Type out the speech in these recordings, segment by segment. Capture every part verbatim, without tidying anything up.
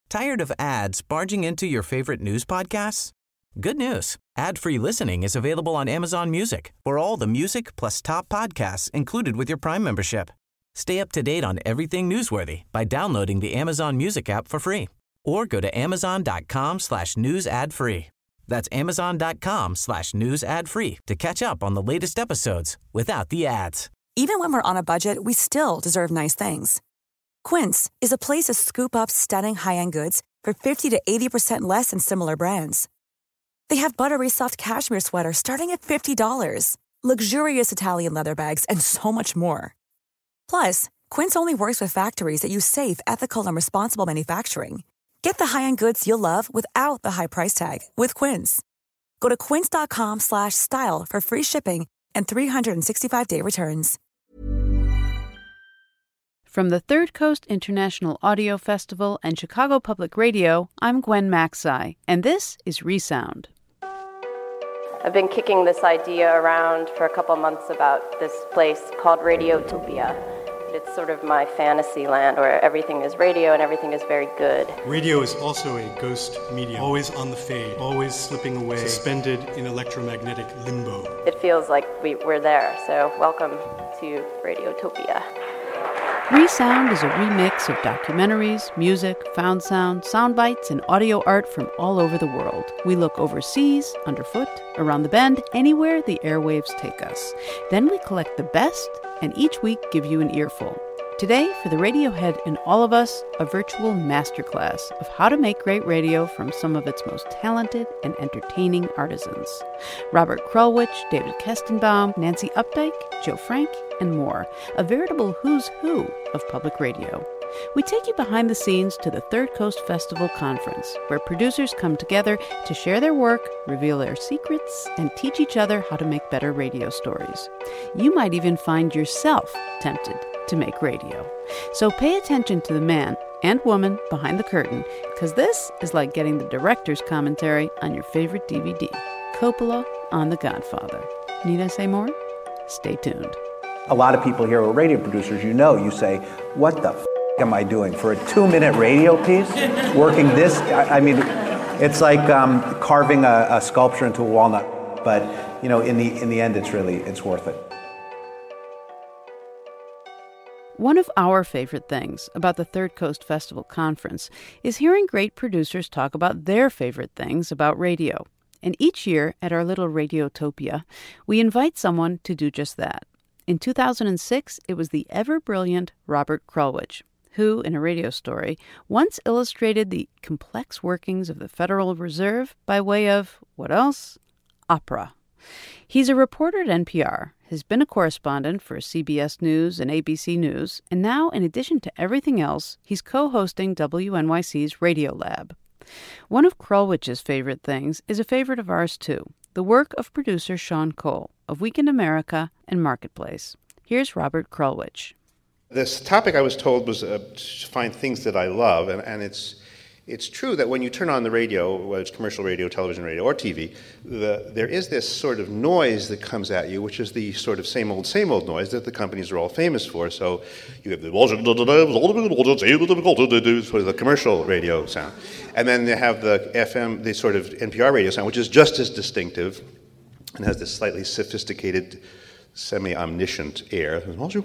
Tired of ads barging into your favorite news podcasts? Good news. Ad-free listening is available on Amazon Music for all the music plus top podcasts included with your Prime membership. Stay up to date on everything newsworthy by downloading the Amazon Music app for free or go to amazon.com slash news ad free. That's amazon.com slash news ad free to catch up on the latest episodes without the ads. Even when we're on a budget, we still deserve nice things. Quince is a place to scoop up stunning high-end goods for fifty to eighty percent less than similar brands. They have buttery soft cashmere sweaters starting at fifty dollars, luxurious Italian leather bags, and so much more. Plus, Quince only works with factories that use safe, ethical, and responsible manufacturing. Get the high-end goods you'll love without the high price tag with Quince. Go to quince.com slash style for free shipping and three sixty-five day returns. From the Third Coast International Audio Festival and Chicago Public Radio, I'm Gwen Macsai, and this is Resound. I've been kicking this idea around for a couple months about this place called Radiotopia. It's sort of my fantasy land where everything is radio and everything is very good. Radio is also a ghost medium, always on the fade, always slipping away, suspended in electromagnetic limbo. It feels like we, we're there, so welcome to Radiotopia. Resound is a remix of documentaries, music, found sound, sound bites, and audio art from all over the world. We look overseas, underfoot, around the bend, anywhere the airwaves take us. Then we collect the best, and each week give you an earful. Today, for the Radiohead in all of us, a virtual masterclass of how to make great radio from some of its most talented and entertaining artisans. Robert Krulwich, David Kestenbaum, Nancy Updike, Joe Frank, and more. A veritable who's who of public radio. We take you behind the scenes to the Third Coast Festival Conference, where producers come together to share their work, reveal their secrets, and teach each other how to make better radio stories. You might even find yourself tempted to make radio. So pay attention to the man and woman behind the curtain, because this is like getting the director's commentary on your favorite D V D. Coppola on The Godfather. Need I say more? Stay tuned. A lot of people here who are radio producers, you know, you say, what the f*** am I doing for a two-minute radio piece? Working this, I, I mean, it's like um, carving a, a sculpture into a walnut. But, you know, in the in the end, it's really, it's worth it. One of our favorite things about the Third Coast Festival Conference is hearing great producers talk about their favorite things about radio. And each year at our little Radiotopia, we invite someone to do just that. In two thousand six, it was the ever-brilliant Robert Krulwich, who, in a radio story, once illustrated the complex workings of the Federal Reserve by way of, what else? Opera. He's a reporter at N P R, has been a correspondent for C B S News and A B C News, and now, in addition to everything else, he's co-hosting W N Y C's Radiolab. One of Krulwich's favorite things is a favorite of ours, too, the work of producer Sean Cole of Weekend America and Marketplace. Here's Robert Krulwich. This topic, I was told, was uh, to find things that I love, and, and it's it's true that when you turn on the radio, whether it's commercial radio, television radio, or T V, the, there is this sort of noise that comes at you, which is the sort of same old, same old noise that the companies are all famous for. So you have the sort of the commercial radio sound, and then they have the F M, the sort of N P R radio sound, which is just as distinctive and has this slightly sophisticated, semi-omniscient air.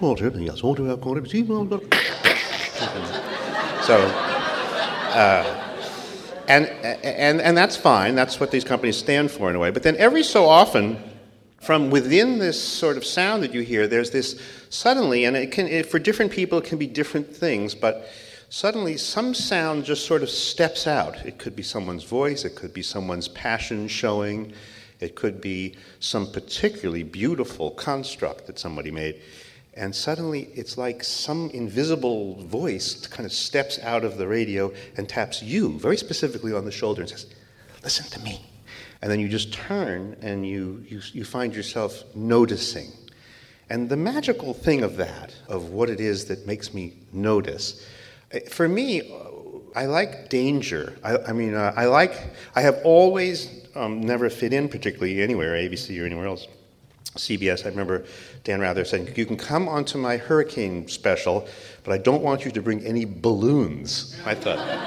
So. Uh, and, and and that's fine. That's what these companies stand for in a way. But then every so often, from within this sort of sound that you hear, there's this suddenly, and it can it, for different people it can be different things, but suddenly some sound just sort of steps out. It could be someone's voice, it could be someone's passion showing, it could be some particularly beautiful construct that somebody made. And suddenly, it's like some invisible voice kind of steps out of the radio and taps you very specifically on the shoulder and says, listen to me. And then you just turn and you, you, you find yourself noticing. And the magical thing of that, of what it is that makes me notice, for me, I like danger. I, I mean, uh, I like, I have always um, never fit in particularly anywhere, A B C or anywhere else. C B S, I remember Dan Rather saying, you can come onto my hurricane special, but I don't want you to bring any balloons. I thought,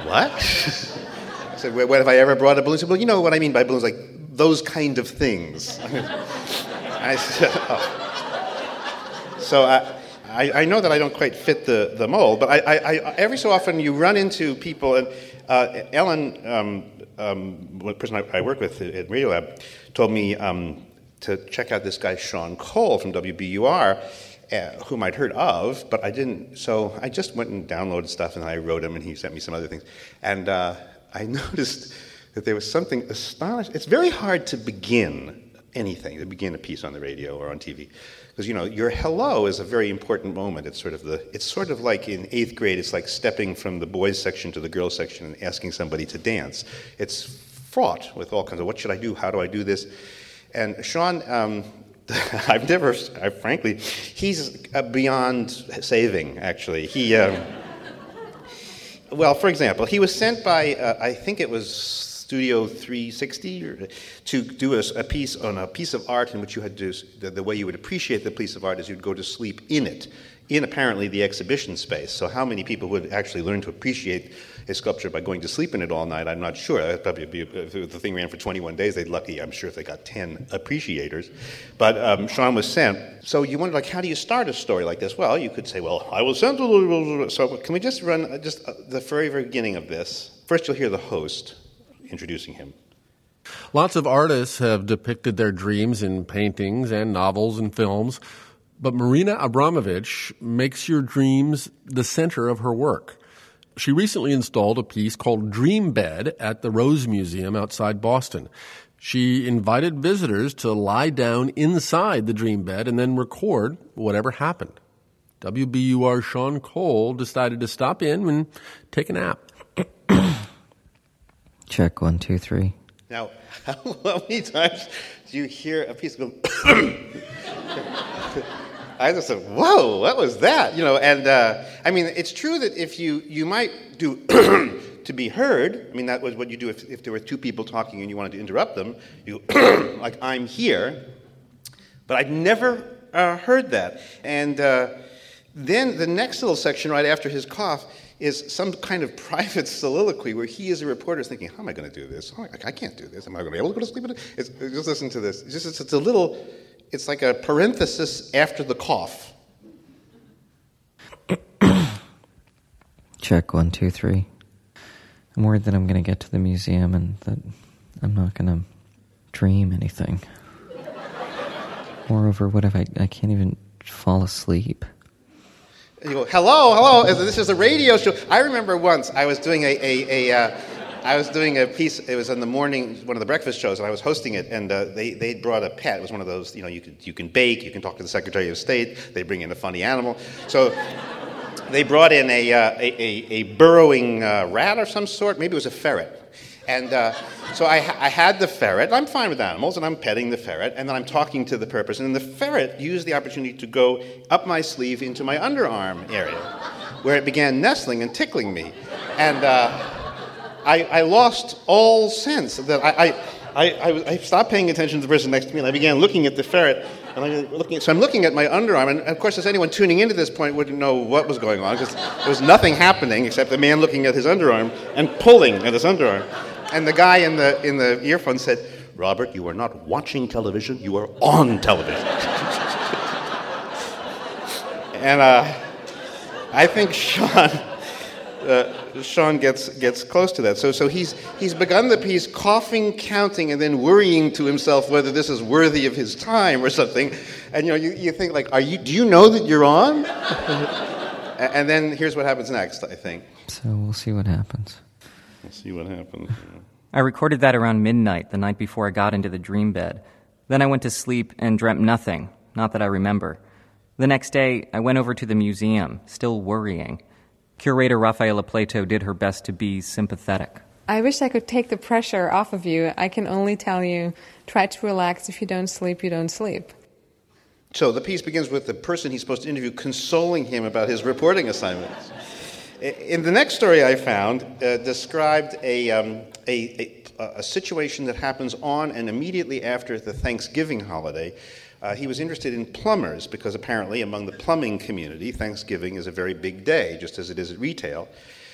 what? I said, well, what have I ever brought a balloon? He said, well, you know what I mean by balloons, like those kind of things. I said, oh. So I, I, I know that I don't quite fit the, the mold, but I, I, I, every so often you run into people, and uh, Ellen, um, um, the person I, I work with at Radiolab, told me um, to check out this guy, Sean Cole from W B U R, uh, whom I'd heard of, but I didn't, so I just went and downloaded stuff, and I wrote him, and he sent me some other things. And uh, I noticed that there was something astonishing. It's very hard to begin anything, to begin a piece on the radio or on T V. Because, you know, your hello is a very important moment. It's sort of the, it's sort of like in eighth grade, it's like stepping from the boys section to the girls section and asking somebody to dance. It's fraught with all kinds of, what should I do? How do I do this? And Sean, um, I've never, I, frankly, he's uh, beyond saving, actually. He, um, well, for example, he was sent by, uh, I think it was Studio three sixty, or, to do a, a piece on a piece of art in which you had to, the, the way you would appreciate the piece of art is you'd go to sleep in it, in apparently the exhibition space. So how many people would actually learn to appreciate a sculpture by going to sleep in it all night? I'm not sure. That'd probably be, if the thing ran for twenty-one days, they'd lucky, I'm sure, if they got ten appreciators. But um, Sean was sent. So you wonder, like, how do you start a story like this? Well, you could say, well, I was sent to... So can we just run just the very, very beginning of this? First you'll hear the host introducing him. Lots of artists have depicted their dreams in paintings and novels and films, but Marina Abramovich makes your dreams the center of her work. She recently installed a piece called Dream Bed at the Rose Museum outside Boston. She invited visitors to lie down inside the dream bed and then record whatever happened. W B U R Sean Cole decided to stop in and take a nap. Check, one, two, three. Now, how many times do you hear a piece go... I just said, whoa, what was that? You know, and uh, I mean, it's true that if you, you might do to be heard, I mean, that was what you do if, if there were two people talking and you wanted to interrupt them, you like, I'm here, but I'd never uh, heard that. And uh, then the next little section right after his cough is some kind of private soliloquy where he as a reporter is thinking, how am I going to do this? Oh, I can't do this. Am I going to be able to go to sleep? It's, just listen to this. It's, just, it's, it's a little, it's like a parenthesis after the cough. Check, one, two, three. I'm worried that I'm going to get to the museum and that I'm not going to dream anything. Moreover, what if I, I can't even fall asleep? You go, hello, hello, this is a radio show. I remember once I was doing a, a, a uh, I was doing a piece, it was in the morning, one of the breakfast shows, and I was hosting it, and uh, they they brought a pet. It was one of those, you know, you can, you can bake, you can talk to the Secretary of State, they bring in a funny animal. So they brought in a, uh, a, a, a burrowing uh, rat of some sort, maybe it was a ferret. And uh, so I, I had the ferret. I'm fine with animals, and I'm petting the ferret, and then I'm talking to the person, and the ferret used the opportunity to go up my sleeve into my underarm area, where it began nestling and tickling me. And uh, I, I lost all sense that I, I, I, I stopped paying attention to the person next to me, and I began looking at the ferret. And I looking, so I'm looking at my underarm, and of course, as anyone tuning into this point wouldn't know what was going on, because there was nothing happening except the man looking at his underarm and pulling at his underarm. And the guy in the in the earphone said, Robert, you are not watching television, you are on television. And uh, I think Sean uh, Sean gets gets close to that. So so he's he's begun the piece coughing, counting, and then worrying to himself whether this is worthy of his time or something. And you know, you, you think like, are you do you know that you're on? And then here's what happens next, I think. So we'll see what happens. We'll see what happens. I recorded that around midnight, the night before I got into the dream bed. Then I went to sleep and dreamt nothing, not that I remember. The next day, I went over to the museum, still worrying. Curator Rafaela Plato did her best to be sympathetic. I wish I could take the pressure off of you. I can only tell you, try to relax. If you don't sleep, you don't sleep. So the piece begins with the person he's supposed to interview consoling him about his reporting assignments. In the next story I found, uh, described a, um, a, a, a situation that happens on and immediately after the Thanksgiving holiday. Uh, he was interested in plumbers because apparently among the plumbing community, Thanksgiving is a very big day, just as it is at retail.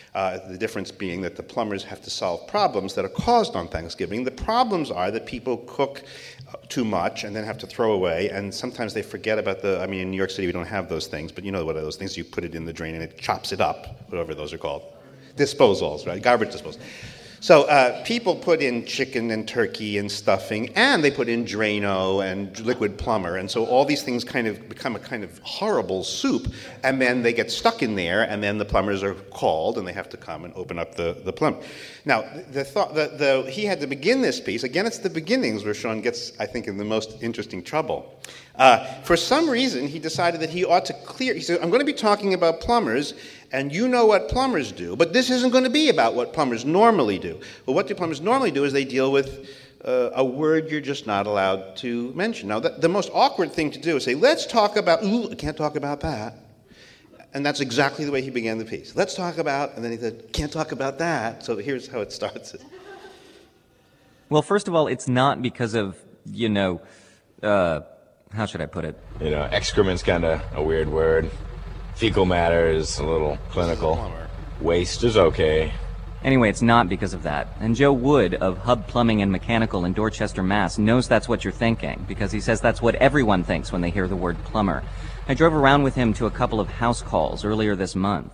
Uh, the difference being that the plumbers have to solve problems that are caused on Thanksgiving. The problems are that people cook too much and then have to throw away, and sometimes they forget about the, I mean, in New York City we don't have those things, but you know what are those things? You put it in the drain and it chops it up, whatever those are called. Disposals, right? Garbage disposal. So uh, people put in chicken and turkey and stuffing, and they put in Drano and liquid plumber, and so all these things kind of become a kind of horrible soup, and then they get stuck in there, and then the plumbers are called, and they have to come and open up the, the plumb. Now, the thought, the, the, he had to begin this piece, again, it's the beginnings where Sean gets, I think, in the most interesting trouble. Uh, for some reason, he decided that he ought to clear, he said, I'm going to be talking about plumbers, and you know what plumbers do, but this isn't going to be about what plumbers normally do. Well, what do plumbers normally do is they deal with uh, a word you're just not allowed to mention. Now, the, the most awkward thing to do is say, let's talk about, ooh, I can't talk about that. And that's exactly the way he began the piece. Let's talk about, and then he said, can't talk about that. So here's how it starts. Well, first of all, it's not because of, you know, uh, how should I put it? You know, excrement's kind of a weird word. Fecal matter is a little clinical. Waste is okay. Anyway, it's not because of that. And Joe Wood of Hub Plumbing and Mechanical in Dorchester, Mass. knows that's what you're thinking, because he says that's what everyone thinks when they hear the word plumber. I drove around with him to a couple of house calls earlier this month.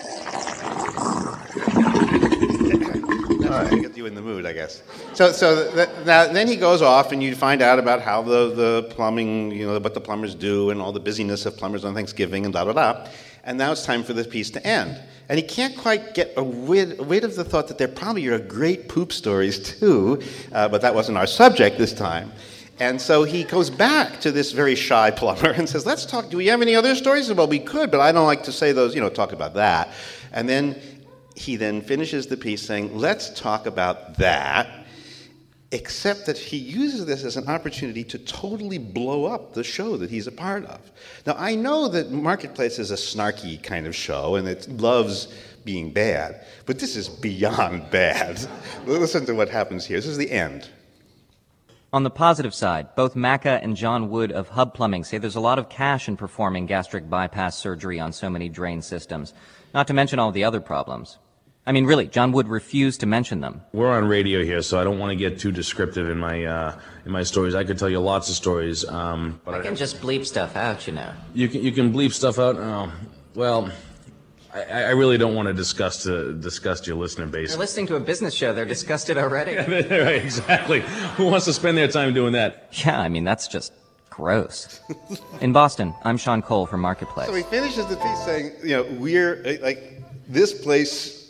All right, get you in the mood, I guess. So, so th- now, then he goes off, and you find out about how the, the plumbing, you know, what the plumbers do, and all the busyness of plumbers on Thanksgiving, and blah blah blah. And now it's time for this piece to end. And he can't quite get rid, rid of the thought that there probably are great poop stories too, uh, but that wasn't our subject this time. And so he goes back to this very shy plumber and says, "Let's talk. Do we have any other stories?" Well, we could, but I don't like to say those. You know, talk about that. And then he then finishes the piece saying, let's talk about that, except that he uses this as an opportunity to totally blow up the show that he's a part of. Now, I know that Marketplace is a snarky kind of show, and it loves being bad, but this is beyond bad. Listen to what happens here. This is the end. On the positive side, both Macca and John Wood of Hub Plumbing say there's a lot of cash in performing gastric bypass surgery on so many drain systems, not to mention all the other problems. I mean, really, John Wood refused to mention them. We're on radio here, so I don't want to get too descriptive in my uh, in my stories. I could tell you lots of stories. Um, but I can just bleep stuff out, you know. You can you can bleep stuff out. Oh, well, I, I really don't want to discuss to discuss your listener base. They're listening to a business show. They're disgusted already. Right, exactly. Who wants to spend their time doing that? Yeah, I mean that's just gross. In Boston, I'm Sean Cole from Marketplace. So he finishes the piece saying, you know, we're like this place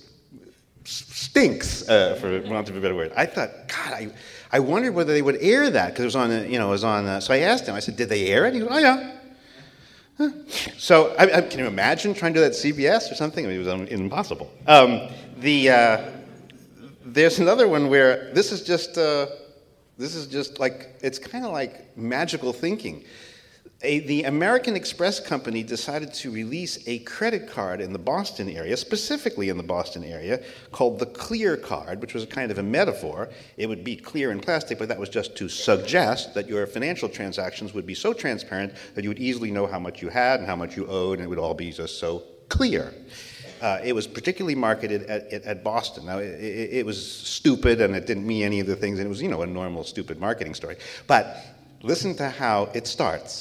stinks, uh, for want of a better word. I thought, God, I, I wondered whether they would air that because it was on, uh, you know, it was on. Uh, so I asked him. I said, "Did they air it?" He goes, "Oh yeah." Huh. So I, I, can you imagine trying to do that at C B S or something? I mean, it was um, impossible. Um, the uh, there's another one where this is just uh, this is just like it's kind of like magical thinking. A, the American Express Company decided to release a credit card in the Boston area, specifically in the Boston area, called the Clear Card, which was a kind of a metaphor. It would be clear in plastic, but that was just to suggest that your financial transactions would be so transparent that you would easily know how much you had and how much you owed, and it would all be just so clear. Uh, it was particularly marketed at, at, at Boston. Now, it, it, it was stupid, and it didn't mean any of the things, and it was, you know, a normal stupid marketing story. But listen to how it starts.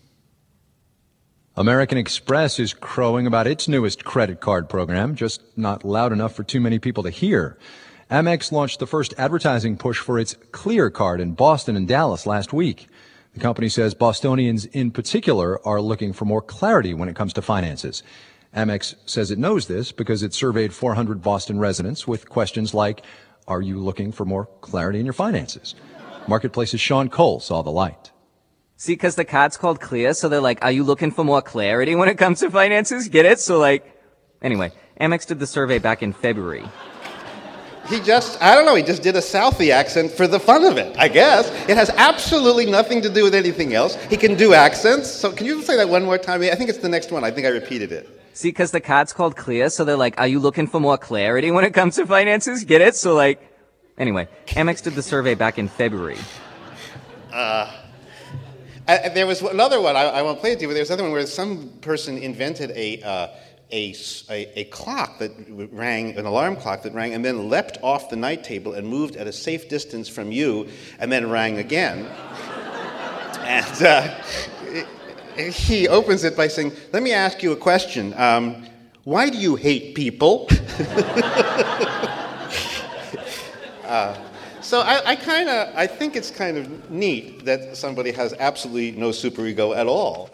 American Express is crowing about its newest credit card program, just not loud enough for too many people to hear. Amex launched the first advertising push for its Clear Card in Boston and Dallas last week. The company says Bostonians in particular are looking for more clarity when it comes to finances. Amex says it knows this because it surveyed four hundred Boston residents with questions like, are you looking for more clarity in your finances? Marketplace's Sean Cole saw the light. See, because the card's called Clear, so they're like, are you looking for more clarity when it comes to finances? Get it? So, like, anyway, Amex did the survey back in February. He just, I don't know, he just did a Southie accent for the fun of it, I guess. It has absolutely nothing to do with anything else. He can do accents. So can you say that one more time? I think it's the next one. I think I repeated it. See, because the card's called Clear, so they're like, are you looking for more clarity when it comes to finances? Get it? So, like, anyway, Amex did the survey back in February. Uh... Uh, there was another one, I, I won't play it to you, but there was another one where some person invented a, uh, a, a, a clock that rang, an alarm clock that rang, and then leapt off the night table and moved at a safe distance from you, and then rang again. And uh, he opens it by saying, "Let me ask you a question. Um, why do you hate people?" uh, so I, I kind of, I think it's kind of neat that somebody has absolutely no superego at all.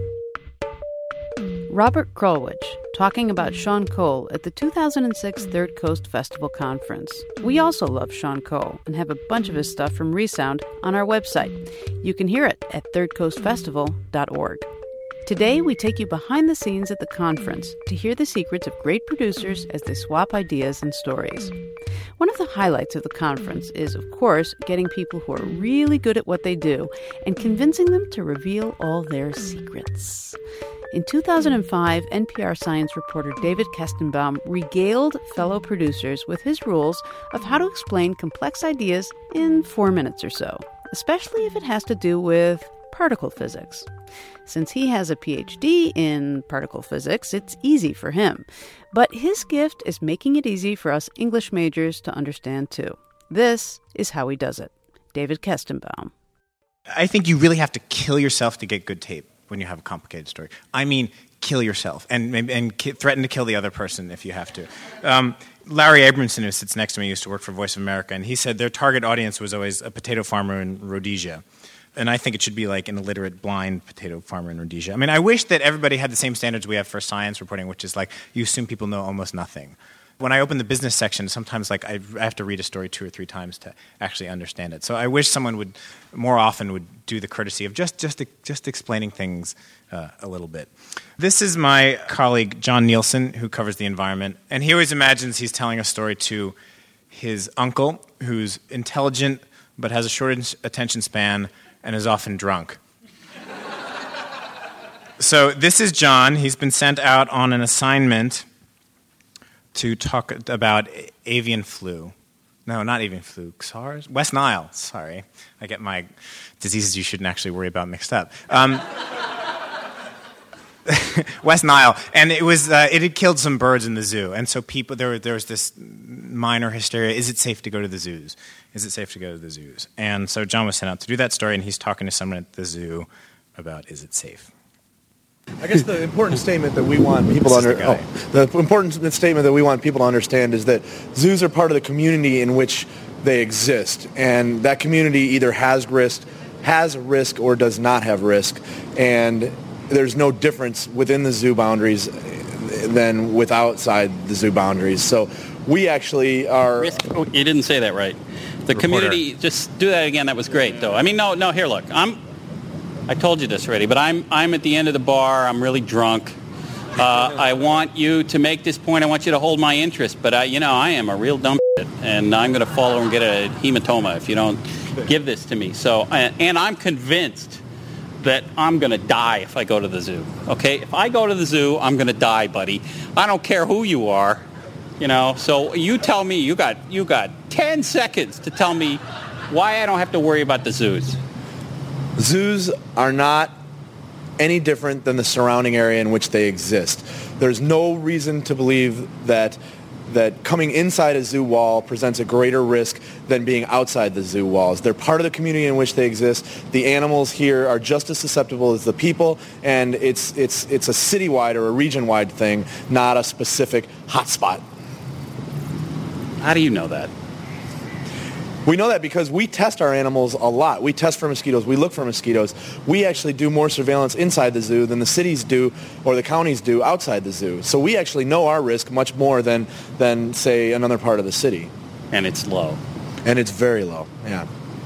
Robert Krulwich, talking about Sean Cole at the two thousand six Third Coast Festival Conference. We also love Sean Cole and have a bunch of his stuff from Resound on our website. You can hear it at third coast festival dot org. Today, we take you behind the scenes at the conference to hear the secrets of great producers as they swap ideas and stories. One of the highlights of the conference is, of course, getting people who are really good at what they do and convincing them to reveal all their secrets. In two thousand five, N P R science reporter David Kestenbaum regaled fellow producers with his rules of how to explain complex ideas in four minutes or so, especially if it has to do with particle physics. Since he has a P H D in particle physics, it's easy for him. But his gift is making it easy for us English majors to understand, too. This is how he does it. David Kestenbaum. I think you really have to kill yourself to get good tape when you have a complicated story. I mean, kill yourself and and ki- threaten to kill the other person if you have to. Um, Larry Abramson, who sits next to me, used to work for Voice of America, and he said their target audience was always a potato farmer in Rhodesia. And I think it should be like an illiterate, blind potato farmer in Rhodesia. I mean, I wish that everybody had the same standards we have for science reporting, which is like you assume people know almost nothing. When I open the business section, sometimes like I have to read a story two or three times to actually understand it. So I wish someone would more often would do the courtesy of just just just explaining things uh, a little bit. This is my colleague John Nielsen, who covers the environment, and he always imagines he's telling a story to his uncle, who's intelligent but has a short attention span and is often drunk. So this is John. He's been sent out on an assignment to talk about avian flu. No, not avian flu. SARS? West Nile. Sorry. I get my diseases you shouldn't actually worry about mixed up. Um, West Nile. And it was uh, it had killed some birds in the zoo. And so people there, there was this minor hysteria. Is it safe to go to the zoos? Is it safe to go to the zoos? And so John was sent out to do that story, and he's talking to someone at the zoo about is it safe. I guess the important statement that we want people to under, the, oh, the important statement that we want people to understand is that zoos are part of the community in which they exist, and that community either has risk, has risk, or does not have risk, and there's no difference within the zoo boundaries than with outside the zoo boundaries. So we actually are. Risk. Oh, you didn't say that right. The Reporter. Community. Just do that again. That was great, though. I mean, no, no. Here, look. I'm. I told you this already, but I'm I'm at the end of the bar. I'm really drunk. Uh, I want you to make this point. I want you to hold my interest. But I, you know, I am a real dumb shit, and I'm going to fall over and get a hematoma if you don't give this to me. So, and I'm convinced that I'm going to die if I go to the zoo. Okay, if I go to the zoo, I'm going to die, buddy. I don't care who you are. You know. So you tell me. You got you got ten seconds to tell me why I don't have to worry about the zoos. Zoos are not any different than the surrounding area in which they exist. There's no reason to believe that that coming inside a zoo wall presents a greater risk than being outside the zoo walls. They're part of the community in which they exist. The animals here are just as susceptible as the people, and it's it's it's a citywide or a region-wide thing, not a specific hotspot. How do you know that? We know that because we test our animals a lot. We test for mosquitoes. We look for mosquitoes. We actually do more surveillance inside the zoo than the cities do or the counties do outside the zoo. So we actually know our risk much more than, than say, another part of the city. And it's low. And it's very low, yeah.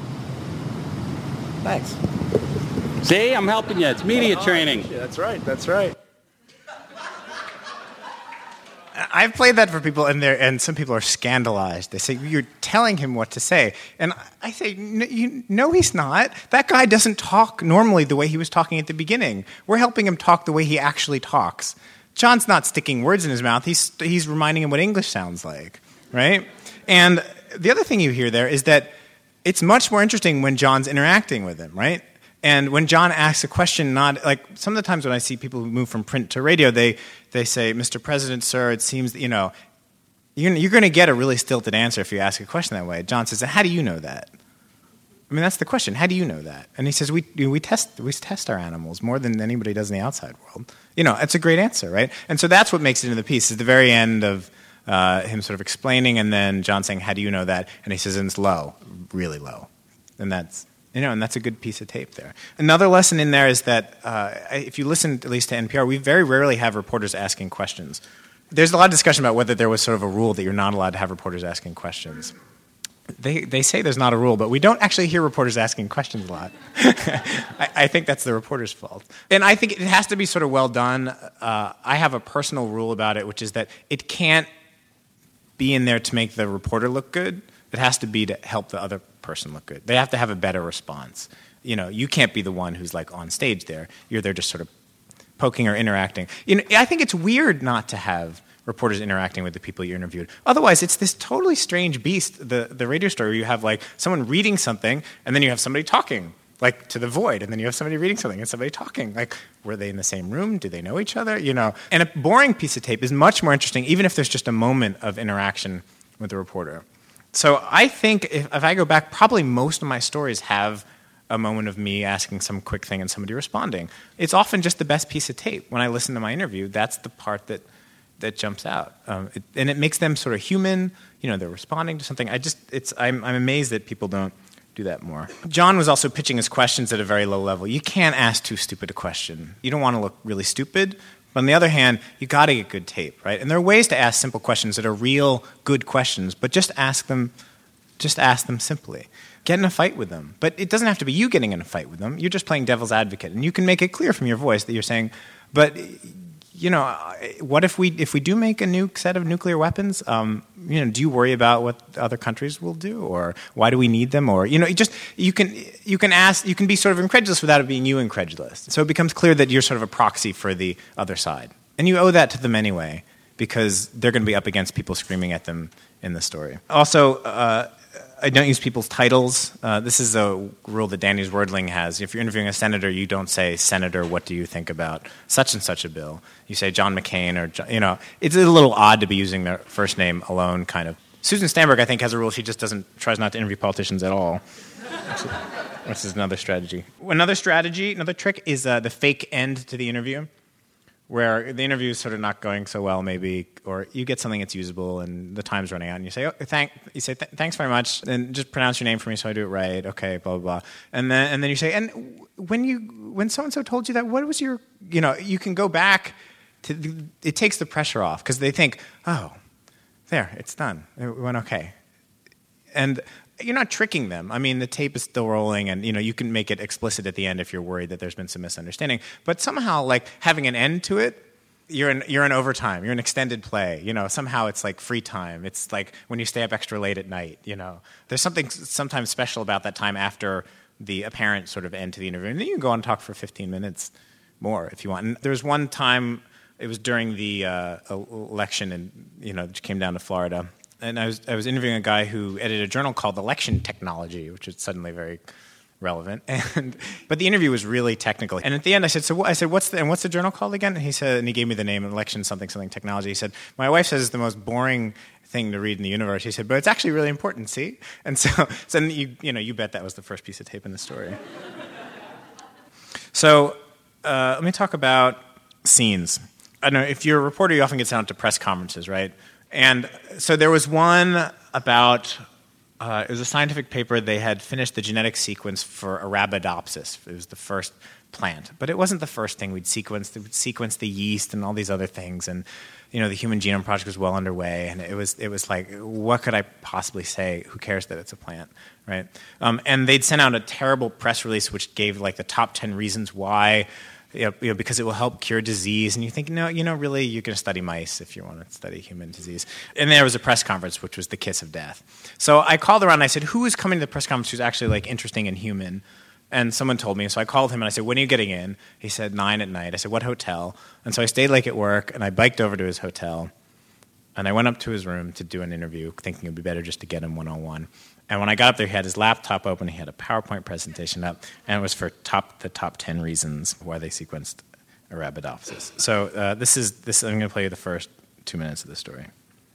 Thanks. See, I'm helping you. It's media oh, training. That's right. That's right. I've played that for people, and and some people are scandalized. They say, you're telling him what to say. And I say, no, you, no, he's not. That guy doesn't talk normally the way he was talking at the beginning. We're helping him talk the way he actually talks. John's not sticking words in his mouth. He's, he's reminding him what English sounds like, right? And the other thing you hear there is that it's much more interesting when John's interacting with him, right? And when John asks a question, not like some of the times when I see people who move from print to radio, they they say, "Mister President, sir, it seems that, you know, you're, you're going to get a really stilted answer if you ask a question that way." John says, "How do you know that?" I mean, that's the question. How do you know that? And he says, we we test we test our animals more than anybody does in the outside world. You know, it's a great answer, right? And so that's what makes it into the piece, is the very end of uh, him sort of explaining, and then John saying, "How do you know that?" And he says, "And it's low, really low." And that's, you know, and that's a good piece of tape there. Another lesson in there is that uh, if you listen at least to N P R, we very rarely have reporters asking questions. There's a lot of discussion about whether there was sort of a rule that you're not allowed to have reporters asking questions. They they say there's not a rule, but we don't actually hear reporters asking questions a lot. I, I think that's the reporter's fault. And I think it has to be sort of well done. Uh, I have a personal rule about it, which is that it can't be in there to make the reporter look good. It has to be to help the other person look good. They have to have a better response. You know, you can't be the one who's like on stage there. You're there just sort of poking or interacting. You know, I think it's weird not to have reporters interacting with the people you interviewed. Otherwise, it's this totally strange beast, the, the radio story, where you have like someone reading something, and then you have somebody talking, like to the void, and then you have somebody reading something and somebody talking. Like, were they in the same room? Do they know each other? You know, and a boring piece of tape is much more interesting, even if there's just a moment of interaction with the reporter. So I think if, if I go back, probably most of my stories have a moment of me asking some quick thing and somebody responding. It's often just the best piece of tape. When I listen to my interview, that's the part that that jumps out, um, it, and it makes them sort of human. You know, they're responding to something. I just, it's, I'm, I'm amazed that people don't do that more. John was also pitching his questions at a very low level. You can't ask too stupid a question. You don't want to look really stupid, but on the other hand, you got to get good tape, right? And there are ways to ask simple questions that are real good questions, but just ask them, just ask them simply. Get in a fight with them, but it doesn't have to be you getting in a fight with them. You're just playing devil's advocate, and you can make it clear from your voice that you're saying, but. You know, what if we if we do make a nuke set of nuclear weapons? Um, you know, do you worry about what other countries will do, or why do we need them? Or you know, you just you can you can ask you can be sort of incredulous without it being you incredulous. So it becomes clear that you're sort of a proxy for the other side, and you owe that to them anyway, because they're going to be up against people screaming at them in the story. Also. Uh, I don't use people's titles. Uh, this is a rule that Danny Zwerdling has. If you're interviewing a senator, you don't say, "Senator, what do you think about such and such a bill?" You say John McCain, or, you know, it's a little odd to be using their first name alone, kind of. Susan Stamberg, I think, has a rule. She just doesn't, tries not to interview politicians at all. Which is another strategy. Another strategy, another trick is uh, the fake end to the interview, where the interview is sort of not going so well, maybe, or you get something that's usable and the time's running out, and you say, "Oh, thank," you say, "Thanks very much," and just pronounce your name for me so I do it right. Okay, blah blah blah, and then and then you say, "And when you when so and so told you that, what was your?" You know, you can go back to the, it takes the pressure off, because they think, "Oh, there, it's done. It went okay," and you're not tricking them. I mean, the tape is still rolling, and you know you can make it explicit at the end if you're worried that there's been some misunderstanding. But somehow, like having an end to it, you're in you're in overtime. You're in extended play. You know, somehow it's like free time. It's like when you stay up extra late at night. You know, there's something sometimes special about that time after the apparent sort of end to the interview, and then you can go on and talk for fifteen minutes more if you want. And there's one time, it was during the uh, election, and you know, it came down to Florida. And I was I was interviewing a guy who edited a journal called Election Technology, which is suddenly very relevant. And but the interview was really technical. And at the end, I said, "So what?" I said, "What's the and what's the journal called again?" And he said, and he gave me the name, Election something something Technology. He said, "My wife says it's the most boring thing to read in the universe." He said, "But it's actually really important. See?" And so, so then you you know you bet that was the first piece of tape in the story. So uh, let me talk about scenes. I don't know, if you're a reporter, you often get sent out to press conferences, right? And so there was one about, uh, it was a scientific paper. They had finished the genetic sequence for Arabidopsis. It was the first plant. But it wasn't the first thing we'd sequenced. We'd sequenced the yeast and all these other things. And, you know, the Human Genome Project was well underway. And it was, it was like, what could I possibly say? Who cares that it's a plant, right? Um, and they'd sent out a terrible press release which gave, like, the top ten reasons why. You know, you know, because it will help cure disease. And you think, no, you know, really, you're going to study mice if you want to study human disease. And there was a press conference, which was the kiss of death. So I called around and I said, who is coming to the press conference who's actually like interesting and human? And someone told me. So I called him and I said, when are you getting in? He said, nine at night. I said, what hotel? And so I stayed late at work and I biked over to his hotel. And I went up to his room to do an interview, thinking it would be better just to get him one-on-one. And when I got up there, he had his laptop open, he had a PowerPoint presentation up, and it was for top the top ten reasons why they sequenced Arabidopsis. So uh, this is this. I'm going to play you the first two minutes of the story.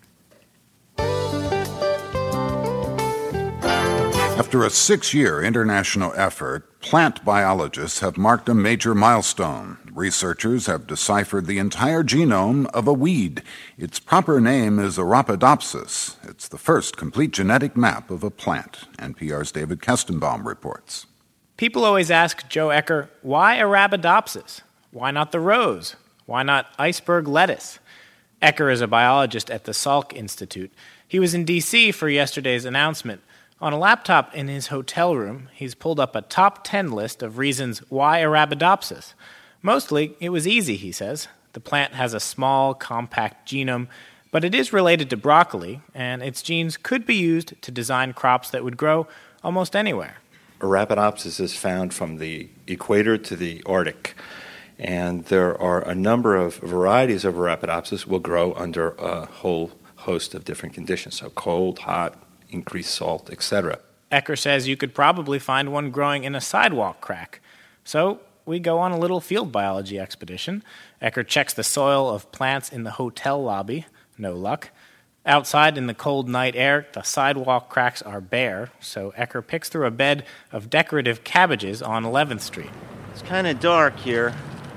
After a six-year international effort, plant biologists have marked a major milestone. Researchers have deciphered the entire genome of a weed. Its proper name is Arabidopsis. It's the first complete genetic map of a plant. N P R's David Kestenbaum reports. People always ask Joe Ecker, why Arabidopsis? Why not the rose? Why not iceberg lettuce? Ecker is a biologist at the Salk Institute. He was in D C for yesterday's announcement. On a laptop in his hotel room, he's pulled up a top ten list of reasons why Arabidopsis. Mostly, it was easy, he says. The plant has a small, compact genome, but it is related to broccoli, and its genes could be used to design crops that would grow almost anywhere. Arabidopsis is found from the equator to the Arctic, and there are a number of varieties of Arabidopsis will grow under a whole host of different conditions, so cold, hot, increased salt, et cetera. Ecker says you could probably find one growing in a sidewalk crack. So we go on a little field biology expedition. Ecker checks the soil of plants in the hotel lobby. No luck. Outside in the cold night air, the sidewalk cracks are bare, so Ecker picks through a bed of decorative cabbages on eleventh street. It's kind of dark here.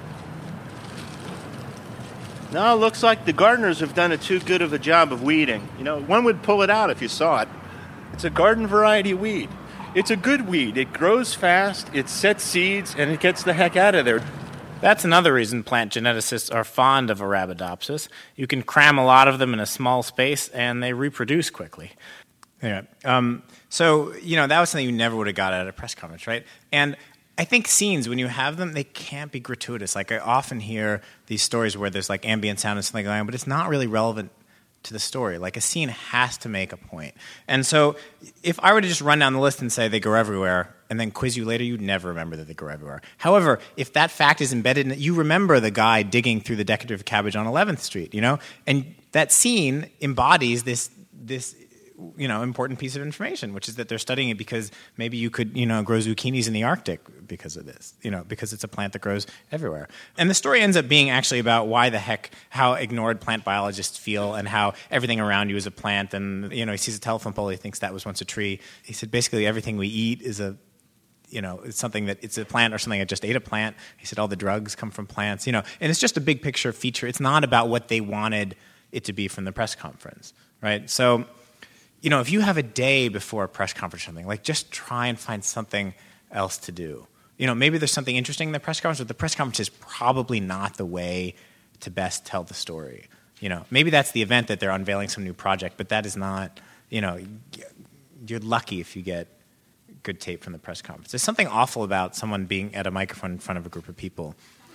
No, it looks like the gardeners have done a too good of a job of weeding. You know, one would pull it out if you saw it. It's a garden variety weed. It's a good weed. It grows fast, it sets seeds, and it gets the heck out of there. That's another reason plant geneticists are fond of Arabidopsis. You can cram a lot of them in a small space, and they reproduce quickly. Anyway, um, so, you know, that was something you never would have got at a press conference, right? And I think scenes, when you have them, they can't be gratuitous. Like, I often hear these stories where there's, like, ambient sound and something going on, but it's not really relevant to the story. Like, a scene has to make a point. And so if I were to just run down the list and say they go everywhere and then quiz you later, you'd never remember that they go everywhere. However, if that fact is embedded in it, you remember the guy digging through the decorative cabbage on eleventh street, you know? And that scene embodies this this you know, important piece of information, which is that they're studying it because maybe you could, you know, grow zucchinis in the Arctic because of this, you know, because it's a plant that grows everywhere. And the story ends up being actually about why the heck, how ignored plant biologists feel and how everything around you is a plant. And, you know, he sees a telephone pole, he thinks that was once a tree. He said basically everything we eat is a, you know, it's something that it's a plant or something that just ate a plant. He said all the drugs come from plants, you know, and it's just a big picture feature. It's not about what they wanted it to be from the press conference, right? So, you know, if you have a day before a press conference or something, like just try and find something else to do. You know, maybe there's something interesting in the press conference, but the press conference is probably not the way to best tell the story. You know, maybe that's the event that they're unveiling some new project, but that is not, you know, you're lucky if you get good tape from the press conference. There's something awful about someone being at a microphone in front of a group of people.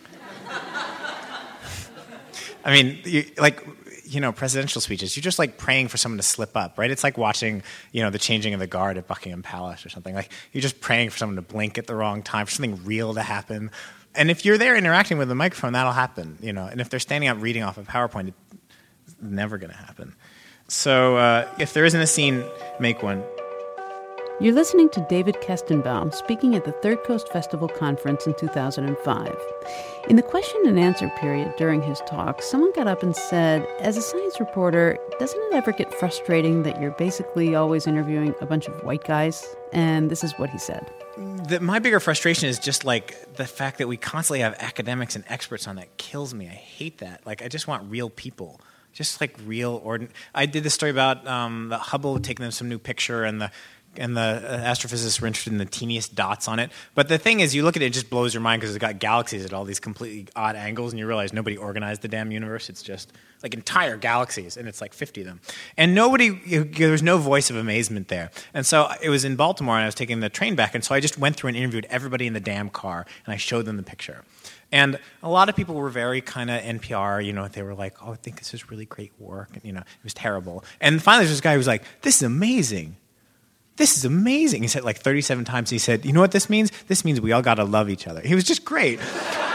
I mean, you, like, you know, presidential speeches, you're just like praying for someone to slip up, right? It's like watching, you know, the changing of the guard at Buckingham Palace or something. Like, you're just praying for someone to blink at the wrong time, for something real to happen. And if you're there interacting with the microphone, that'll happen, you know. And if they're standing up reading off a PowerPoint, it's never going to happen. So uh, if there isn't a scene, make one. You're listening to David Kestenbaum speaking at the Third Coast Festival Conference in two thousand five. In the question and answer period during his talk, someone got up and said, as a science reporter, doesn't it ever get frustrating that you're basically always interviewing a bunch of white guys? And this is what he said. The, my bigger frustration is just like the fact that we constantly have academics and experts on that kills me. I hate that. Like, I just want real people. Just like real ordinary. I did this story about um, the Hubble taking them some new picture and the and the astrophysicists were interested in the teeniest dots on it. But the thing is, you look at it, it just blows your mind because it's got galaxies at all these completely odd angles, and you realize nobody organized the damn universe. It's just like entire galaxies, and it's like fifty of them. And nobody, you, there was no voice of amazement there. And so it was in Baltimore, and I was taking the train back, and so I just went through and interviewed everybody in the damn car, and I showed them the picture. And a lot of people were very kind of N P R, you know, they were like, oh, I think this is really great work, and, you know, it was terrible. And finally there's this guy who was like, this is amazing. This is amazing. He said like thirty-seven times. He said, you know what this means? This means we all got to love each other. He was just great.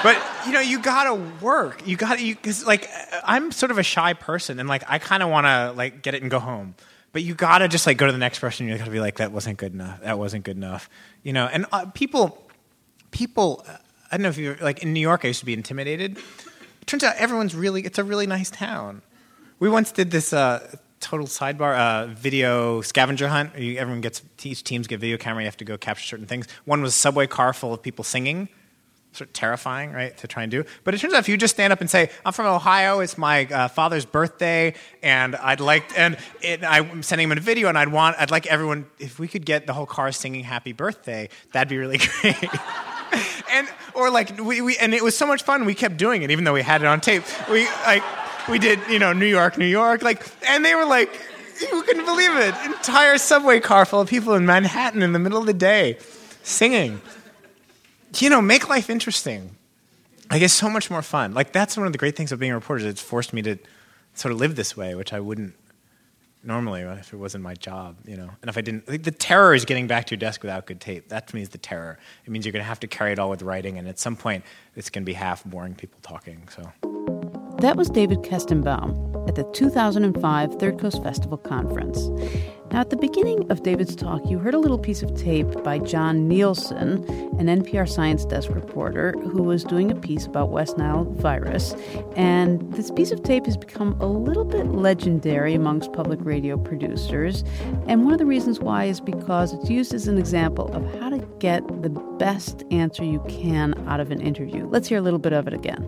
But, you know, you gotta work. You gotta, you, cause, like, I'm sort of a shy person, and, like, I kind of want to, like, get it and go home. But you gotta just, like, go to the next person, and you gotta be like, that wasn't good enough. That wasn't good enough. You know, and uh, people, people, uh, I don't know if you're, like, in New York, I used to be intimidated. It turns out everyone's really, it's a really nice town. We once did this uh, total sidebar uh, video scavenger hunt. You, everyone gets, each teams get a video camera, you have to go capture certain things. One was a subway car full of people singing. Sort of terrifying, right, to try and do. But it turns out if you just stand up and say, I'm from Ohio, it's my uh, father's birthday, and I'd like, and it, I'm sending him a video, and I'd want, I'd like everyone, if we could get the whole car singing happy birthday, that'd be really great. and, or like, we, we, and it was so much fun, we kept doing it, even though we had it on tape. We, like, we did, you know, New York, New York, like, and they were like, you couldn't believe it, entire subway car full of people in Manhattan in the middle of the day, singing. You know, make life interesting. Like, it's so much more fun. Like, that's one of the great things of being a reporter. It's forced me to sort of live this way, which I wouldn't normally if it wasn't my job, you know. And if I didn't, like, the terror is getting back to your desk without good tape. That to me is the terror. It means you're going to have to carry it all with writing, and at some point, it's going to be half boring people talking. So that was David Kestenbaum at the two thousand five Third Coast Festival Conference. Now, at the beginning of David's talk, you heard a little piece of tape by John Nielsen, an N P R Science Desk reporter who was doing a piece about West Nile virus. And this piece of tape has become a little bit legendary amongst public radio producers. And one of the reasons why is because it's used as an example of how to get the best answer you can out of an interview. Let's hear a little bit of it again.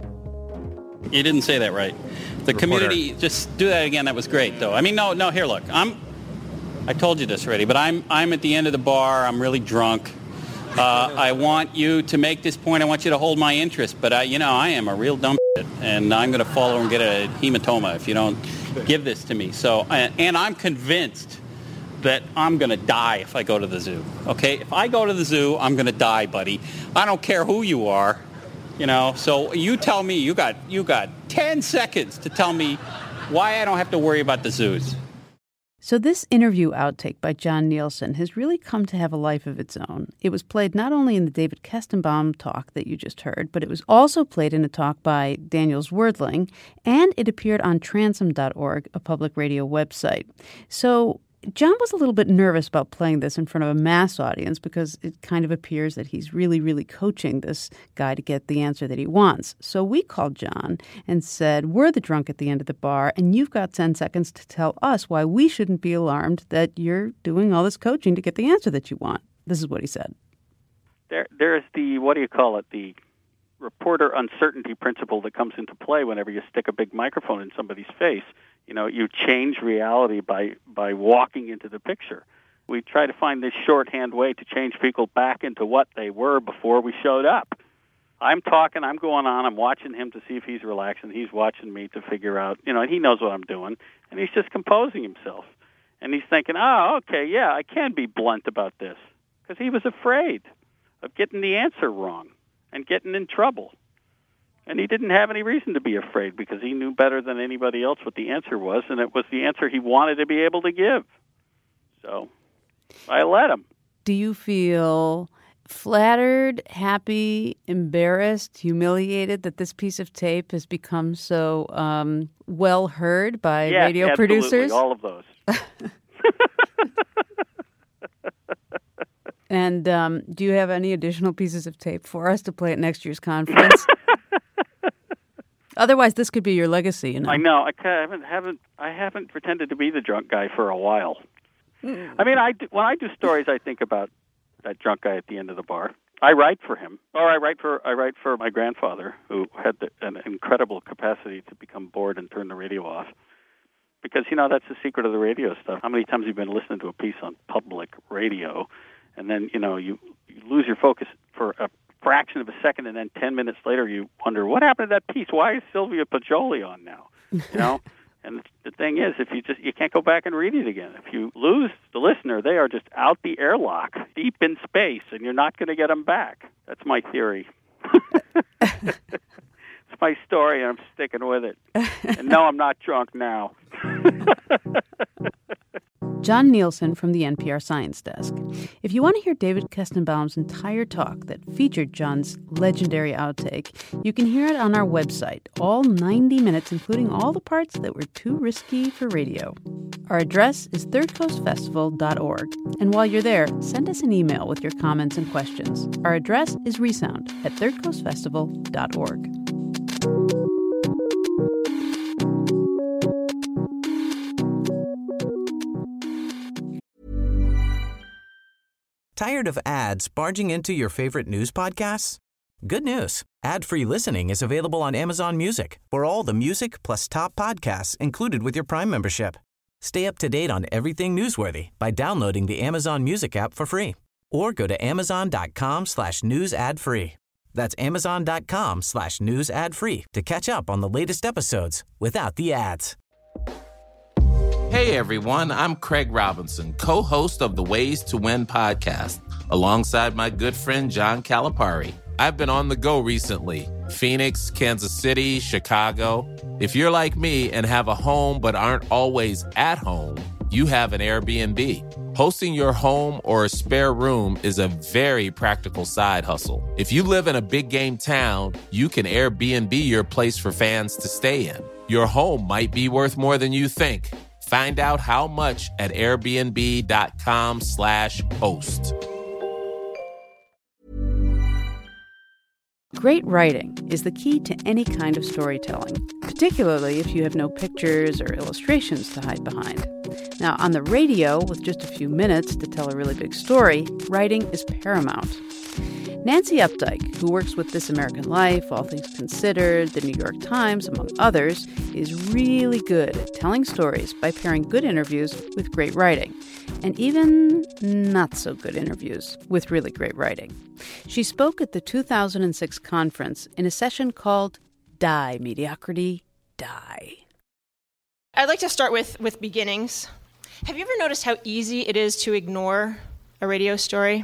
You didn't say that right. The reporter. Community, just do that again. That was great, though. I mean, no, no, here, look. I'm... I told you this already, but I'm I'm at the end of the bar. I'm really drunk. Uh, I want you to make this point. I want you to hold my interest. But, I, you know, I am a real dumb shit, and I'm going to fall over and get a hematoma if you don't give this to me. So, and I'm convinced that I'm going to die if I go to the zoo. Okay? If I go to the zoo, I'm going to die, buddy. I don't care who you are. You know, so you tell me, you got you got ten seconds to tell me why I don't have to worry about the zoos. So this interview outtake by John Nielsen has really come to have a life of its own. It was played not only in the David Kestenbaum talk that you just heard, but it was also played in a talk by Daniel Zwerdling, and it appeared on transom dot org, a public radio website. So John was a little bit nervous about playing this in front of a mass audience because it kind of appears that he's really, really coaching this guy to get the answer that he wants. So we called John and said, we're the drunk at the end of the bar, and you've got ten seconds to tell us why we shouldn't be alarmed that you're doing all this coaching to get the answer that you want. This is what he said. There, There's the, what do you call it, the reporter uncertainty principle that comes into play whenever you stick a big microphone in somebody's face. You know, you change reality by, by walking into the picture. We try to find this shorthand way to change people back into what they were before we showed up. I'm talking, I'm going on, I'm watching him to see if he's relaxing. He's watching me to figure out, you know, and he knows what I'm doing. And he's just composing himself. And he's thinking, oh, okay, yeah, I can be blunt about this. Because he was afraid of getting the answer wrong and getting in trouble. And he didn't have any reason to be afraid because he knew better than anybody else what the answer was, and it was the answer he wanted to be able to give. So I let him. Do you feel flattered, happy, embarrassed, humiliated that this piece of tape has become so um, well heard by yes, radio absolutely, producers? All of those. And um, do you have any additional pieces of tape for us to play at next year's conference? Otherwise, this could be your legacy, you know. I know. I haven't, haven't, I haven't pretended to be the drunk guy for a while. Mm. I mean, I do, when I do stories, I think about that drunk guy at the end of the bar. I write for him, or I write for I write for my grandfather, who had the, an incredible capacity to become bored and turn the radio off. Because you know that's the secret of the radio stuff. How many times have you been listening to a piece on public radio, and then you know you, you lose your focus for a fraction of a second, and then ten minutes later you wonder, what happened to that piece? Why is Sylvia Poggioli on now? You know? And the thing is, if you just you can't go back and read it again. If you lose the listener, they are just out the airlock, deep in space, and you're not going to get them back. That's my theory. It's my story, and I'm sticking with it. And no, I'm not drunk now. John Nielsen from the N P R Science Desk. If you want to hear David Kestenbaum's entire talk that featured John's legendary outtake, you can hear it on our website, all ninety minutes, including all the parts that were too risky for radio. Our address is third coast festival dot org. And while you're there, send us an email with your comments and questions. Our address is resound at third coast festival dot org. Tired of ads barging into your favorite news podcasts? Good news. Ad-free listening is available on Amazon Music for all the music plus top podcasts included with your Prime membership. Stay up to date on everything newsworthy by downloading the Amazon Music app for free or go to amazon.com slash news ad free. That's amazon.com slash news ad free to catch up on the latest episodes without the ads. Hey everyone, I'm Craig Robinson, co-host of the Ways to Win podcast, alongside my good friend John Calipari. I've been on the go recently. Phoenix, Kansas City, Chicago. If you're like me and have a home but aren't always at home, you have an Airbnb. Hosting your home or a spare room is a very practical side hustle. If you live in a big game town, you can Airbnb your place for fans to stay in. Your home might be worth more than you think. Find out how much at airbnb.com slash host. Great writing is the key to any kind of storytelling, particularly if you have no pictures or illustrations to hide behind. Now, on the radio, with just a few minutes to tell a really big story, writing is paramount. Nancy Updike, who works with This American Life, All Things Considered, The New York Times, among others, is really good at telling stories by pairing good interviews with great writing, and even not-so-good interviews with really great writing. She spoke at the two thousand six conference in a session called Die, Mediocrity, Die. I'd like to start with, with beginnings. Have you ever noticed how easy it is to ignore a radio story?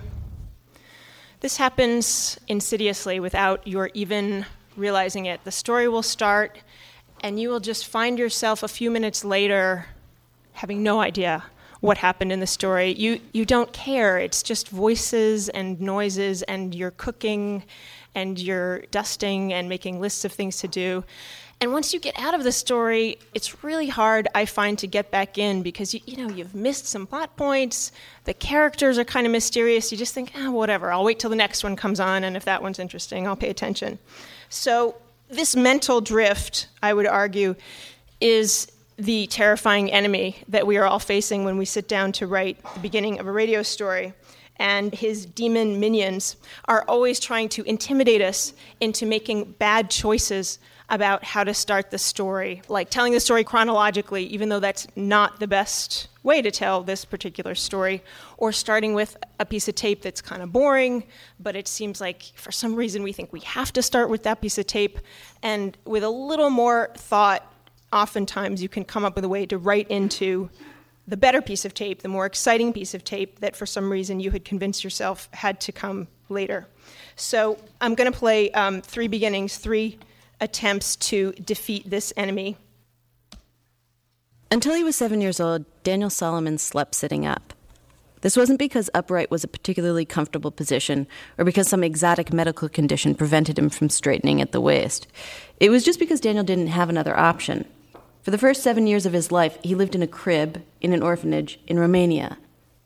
This happens insidiously without your even realizing it. The story will start, and you will just find yourself a few minutes later having no idea what happened in the story. You you don't care. It's just voices and noises, and you're cooking, and you're dusting and making lists of things to do. And once you get out of the story, it's really hard, I find, to get back in because, you, you know, you've missed some plot points. The characters are kind of mysterious. You just think, ah, oh, whatever. I'll wait till the next one comes on, and if that one's interesting, I'll pay attention. So this mental drift, I would argue, is the terrifying enemy that we are all facing when we sit down to write the beginning of a radio story. And his demon minions are always trying to intimidate us into making bad choices about how to start the story, like telling the story chronologically, even though that's not the best way to tell this particular story, or starting with a piece of tape that's kind of boring, but it seems like for some reason we think we have to start with that piece of tape. And with a little more thought, oftentimes you can come up with a way to write into the better piece of tape, the more exciting piece of tape that for some reason you had convinced yourself had to come later. So I'm going to play um, three beginnings, three attempts to defeat this enemy. Until he was seven years old, Daniel Solomon slept sitting up. This wasn't because upright was a particularly comfortable position or because some exotic medical condition prevented him from straightening at the waist. It was just because Daniel didn't have another option. For the first seven years of his life, he lived in a crib in an orphanage in Romania.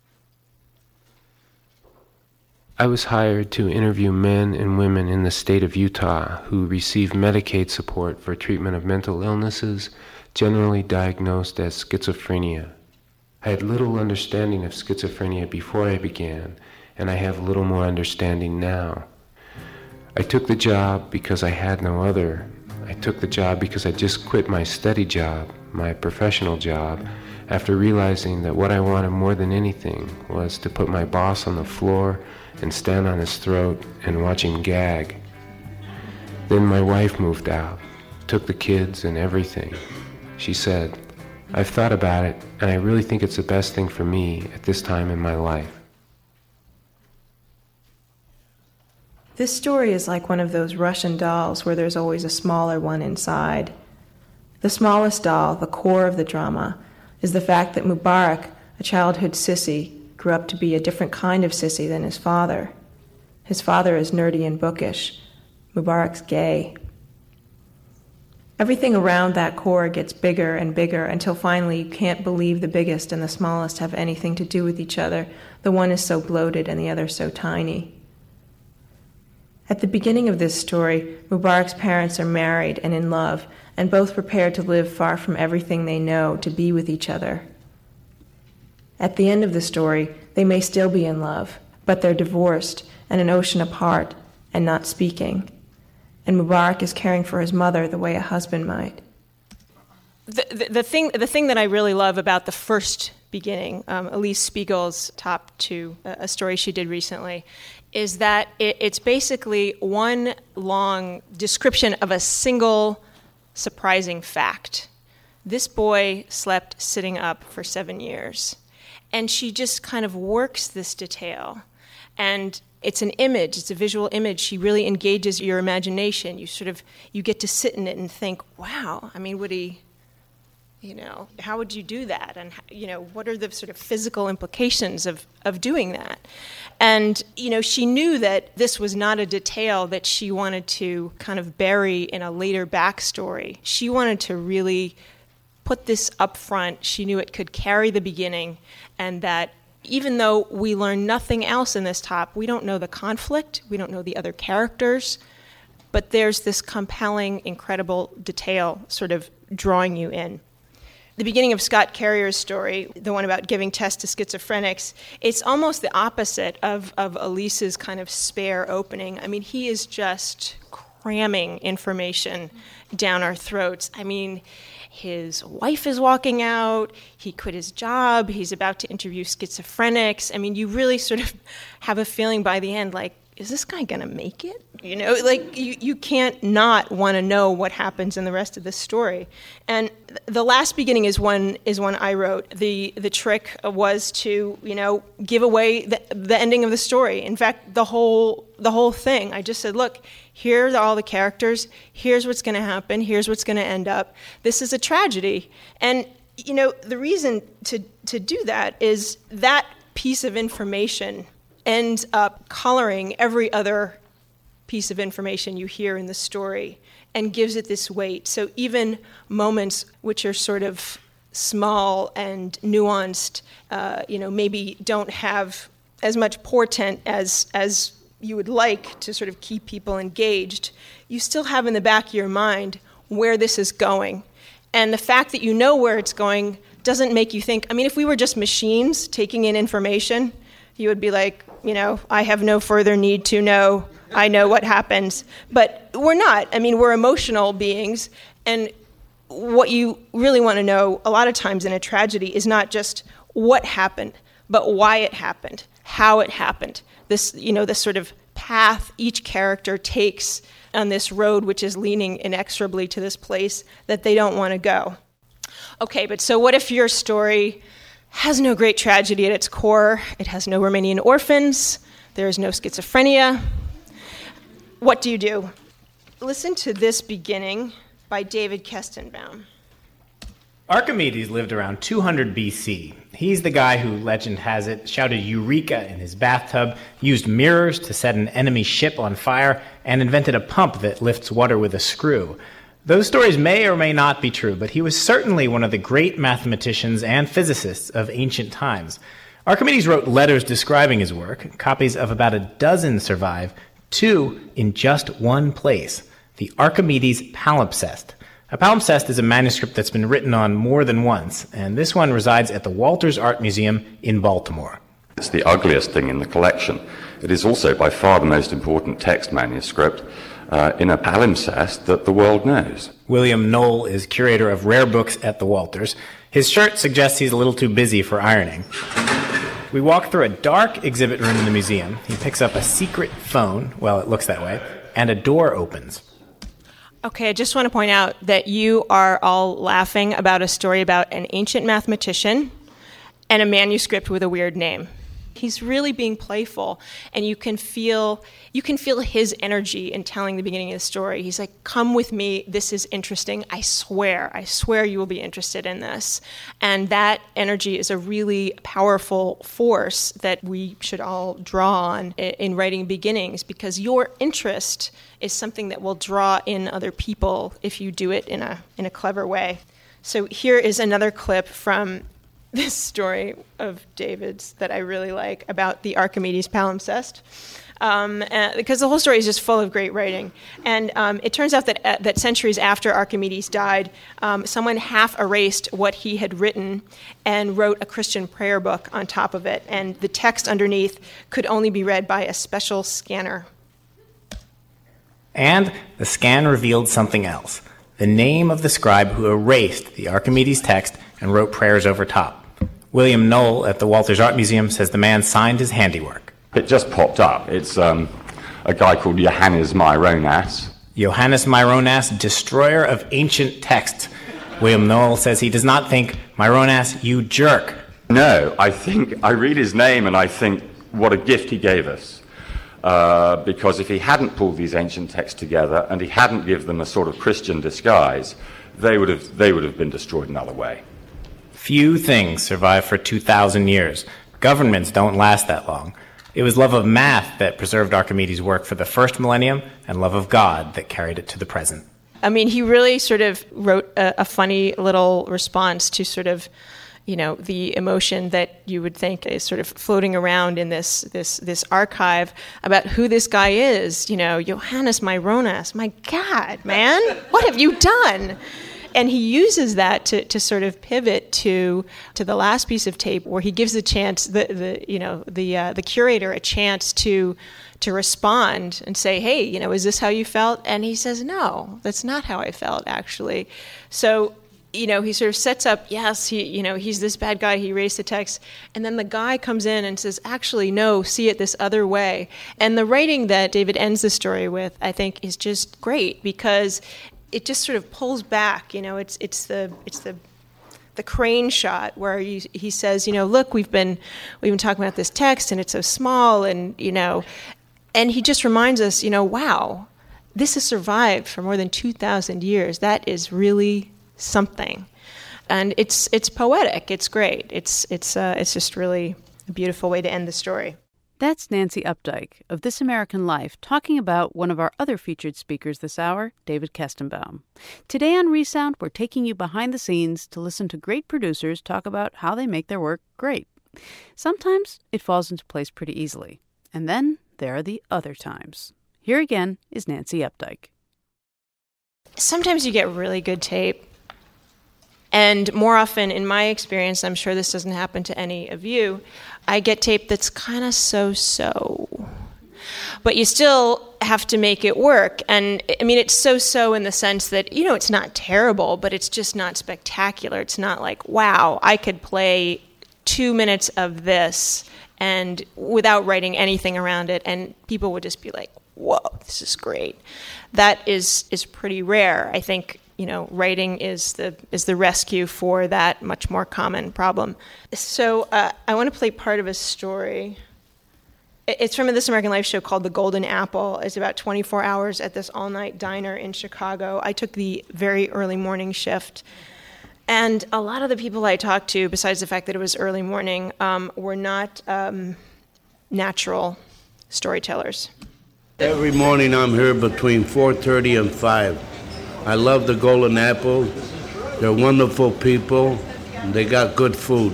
I was hired to interview men and women in the state of Utah who receive Medicaid support for treatment of mental illnesses, generally diagnosed as schizophrenia. I had little understanding of schizophrenia before I began, and I have little more understanding now. I took the job because I had no other. I took the job because I just quit my steady job, my professional job, after realizing that what I wanted more than anything was to put my boss on the floor and stand on his throat and watch him gag. Then my wife moved out, took the kids and everything. She said, "I've thought about it, and I really think it's the best thing for me at this time in my life." This story is like one of those Russian dolls where there's always a smaller one inside. The smallest doll, the core of the drama, is the fact that Mubarak, a childhood sissy, grew up to be a different kind of sissy than his father. His father is nerdy and bookish. Mubarak's gay. Everything around that core gets bigger and bigger until finally you can't believe the biggest and the smallest have anything to do with each other. The one is so bloated and the other so tiny. At the beginning of this story, Mubarak's parents are married and in love, and both prepared to live far from everything they know to be with each other. At the end of the story, they may still be in love, but they're divorced and an ocean apart and not speaking. And Mubarak is caring for his mother the way a husband might. The, the, the thing the thing that I really love about the first beginning, um, Elise Spiegel's top two, uh, a story she did recently, is that it, it's basically one long description of a single surprising fact. This boy slept sitting up for seven years. And she just kind of works this detail. And it's an image, it's a visual image. She really engages your imagination. You sort of, you get to sit in it and think, wow, I mean, would he, you know, how would you do that? And, you know, what are the sort of physical implications of, of doing that? And, you know, she knew that this was not a detail that she wanted to kind of bury in a later backstory. She wanted to really put this up front. She knew it could carry the beginning, and that even though we learn nothing else in this top, we don't know the conflict, we don't know the other characters, but there's this compelling, incredible detail sort of drawing you in. The beginning of Scott Carrier's story, the one about giving tests to schizophrenics, it's almost the opposite of, of Elise's kind of spare opening. I mean, he is just cramming information down our throats. I mean, his wife is walking out, he quit his job, he's about to interview schizophrenics. I mean, you really sort of have a feeling by the end, like, is this guy going to make it? You know, like, you, you can't not want to know what happens in the rest of the story. And the last beginning is one is one I wrote. The the trick was to, you know, give away the, the ending of the story. In fact, the whole the whole thing. I just said, look, here are all the characters. Here's what's going to happen. Here's what's going to end up. This is a tragedy. And, you know, the reason to to do that is that piece of information ends up coloring every other piece of information you hear in the story and gives it this weight. So even moments which are sort of small and nuanced, uh, you know, maybe don't have as much portent as as you would like to sort of keep people engaged, you still have in the back of your mind where this is going. And the fact that you know where it's going doesn't make you think, I mean, if we were just machines taking in information, you would be like, you know, I have no further need to know. I know what happens. But we're not. I mean, we're emotional beings. And what you really want to know a lot of times in a tragedy is not just what happened, but why it happened, how it happened. This, you know, this sort of path each character takes on this road, which is leading inexorably to this place that they don't want to go. Okay, but so what if your story has no great tragedy at its core? It has no Romanian orphans. There is no schizophrenia. What do you do? Listen to this beginning by David Kestenbaum. Archimedes lived around two hundred B C. He's the guy who, legend has it, shouted Eureka in his bathtub, used mirrors to set an enemy ship on fire, and invented a pump that lifts water with a screw. Those stories may or may not be true, but he was certainly one of the great mathematicians and physicists of ancient times. Archimedes wrote letters describing his work. Copies of about a dozen survive, two in just one place, the Archimedes palimpsest. A palimpsest is a manuscript that's been written on more than once, and this one resides at the Walters Art Museum in Baltimore. It's the ugliest thing in the collection. It is also by far the most important text manuscript uh, in a palimpsest that the world knows. William Knoll is curator of rare books at the Walters. His shirt suggests he's a little too busy for ironing. We walk through a dark exhibit room in the museum. He picks up a secret phone, well, it looks that way, and a door opens. Okay, I just want to point out that you are all laughing about a story about an ancient mathematician and a manuscript with a weird name. he's really being playful, and you can feel you can feel his energy in telling the beginning of the story. He's like, come with me, this is interesting, I swear, I swear you will be interested in this. And that energy is a really powerful force that we should all draw on in writing beginnings, because your interest is something that will draw in other people if you do it in a in a clever way. So here is another clip from this story of David's that I really like about the Archimedes palimpsest, um, uh, because the whole story is just full of great writing. And um, it turns out that uh, that centuries after Archimedes died, um, someone half erased what he had written and wrote a Christian prayer book on top of it. And the text underneath could only be read by a special scanner. And the scan revealed something else: the name of the scribe who erased the Archimedes text and wrote prayers over top. William Knoll at the Walters Art Museum says the man signed his handiwork. It just popped up. It's um, a guy called Johannes Myronas. Johannes Myronas, destroyer of ancient texts. William Knoll says he does not think, Myronas, you jerk. No, I think, I read his name and I think, what a gift he gave us. Uh, because if he hadn't pulled these ancient texts together and he hadn't given them a sort of Christian disguise, they would have, they would have been destroyed another way. Few things survive for two thousand years. Governments don't last that long. It was love of math that preserved Archimedes' work for the first millennium, and love of God that carried it to the present. I mean, he really sort of wrote a, a funny little response to sort of, you know, the emotion that you would think is sort of floating around in this this this archive about who this guy is. You know, Johannes Myronas. My God, man, what have you done? And he uses that to, to sort of pivot to to the last piece of tape, where he gives the chance the, the you know the uh, the curator a chance to to respond and say, hey, you know, is this how you felt? And he says, no, that's not how I felt, actually. So, you know, he sort of sets up, yes, he you know he's this bad guy, he erased the text, and then the guy comes in and says, actually, no, see it this other way. And the writing that David ends the story with, I think, is just great, because it just sort of pulls back. You know, it's it's the it's the the crane shot where you, he says, you know, look, we've been we've been talking about this text and it's so small, and you know, and he just reminds us, you know, wow, this has survived for more than two thousand years. That is really something, and it's it's poetic. It's great. It's it's uh, it's just really a beautiful way to end the story. That's Nancy Updike of This American Life talking about one of our other featured speakers this hour, David Kestenbaum. Today on Resound, we're taking you behind the scenes to listen to great producers talk about how they make their work great. Sometimes it falls into place pretty easily, and then there are the other times. Here again is Nancy Updike. Sometimes you get really good tape, and more often, in my experience, I'm sure this doesn't happen to any of you, I get tape that's kind of so-so. But you still have to make it work. And, I mean, it's so-so in the sense that, you know, it's not terrible, but it's just not spectacular. It's not like, wow, I could play two minutes of this and without writing anything around it, and people would just be like, whoa, this is great. That is is pretty rare. I think, you know, writing is the is the rescue for that much more common problem. So uh, I want to play part of a story. It's from a This American Life show called The Golden Apple. It's about twenty-four hours at this all-night diner in Chicago. I took the very early morning shift. And a lot of the people I talked to, besides the fact that it was early morning, um, were not um, natural storytellers. Every morning I'm here between four thirty and five. I love the Golden Apple. They're wonderful people. And they got good food.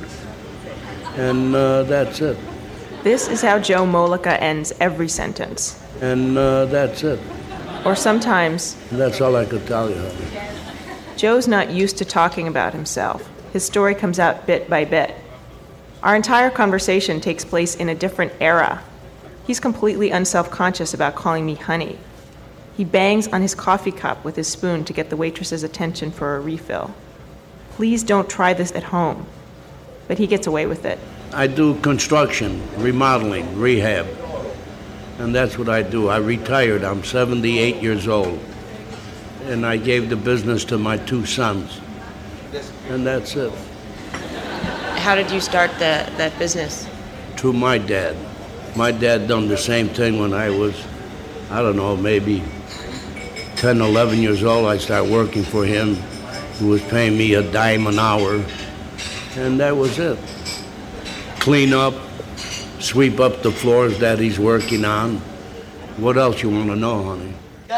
And uh, that's it. This is how Joe Mollica ends every sentence. And uh, that's it. Or sometimes... That's all I could tell you, honey. Joe's not used to talking about himself. His story comes out bit by bit. Our entire conversation takes place in a different era. He's completely unself-conscious about calling me honey. He bangs on his coffee cup with his spoon to get the waitress's attention for a refill. Please don't try this at home. But he gets away with it. I do construction, remodeling, rehab. And that's what I do. I retired. I'm seventy-eight years old. And I gave the business to my two sons. And that's it. How did you start the, that business? to my dad. My dad done the same thing when I was, I don't know, maybe ten, eleven years old. I started working for him. He was paying me a dime an hour, and that was it. Clean up, sweep up the floors that he's working on. What else you want to know, honey?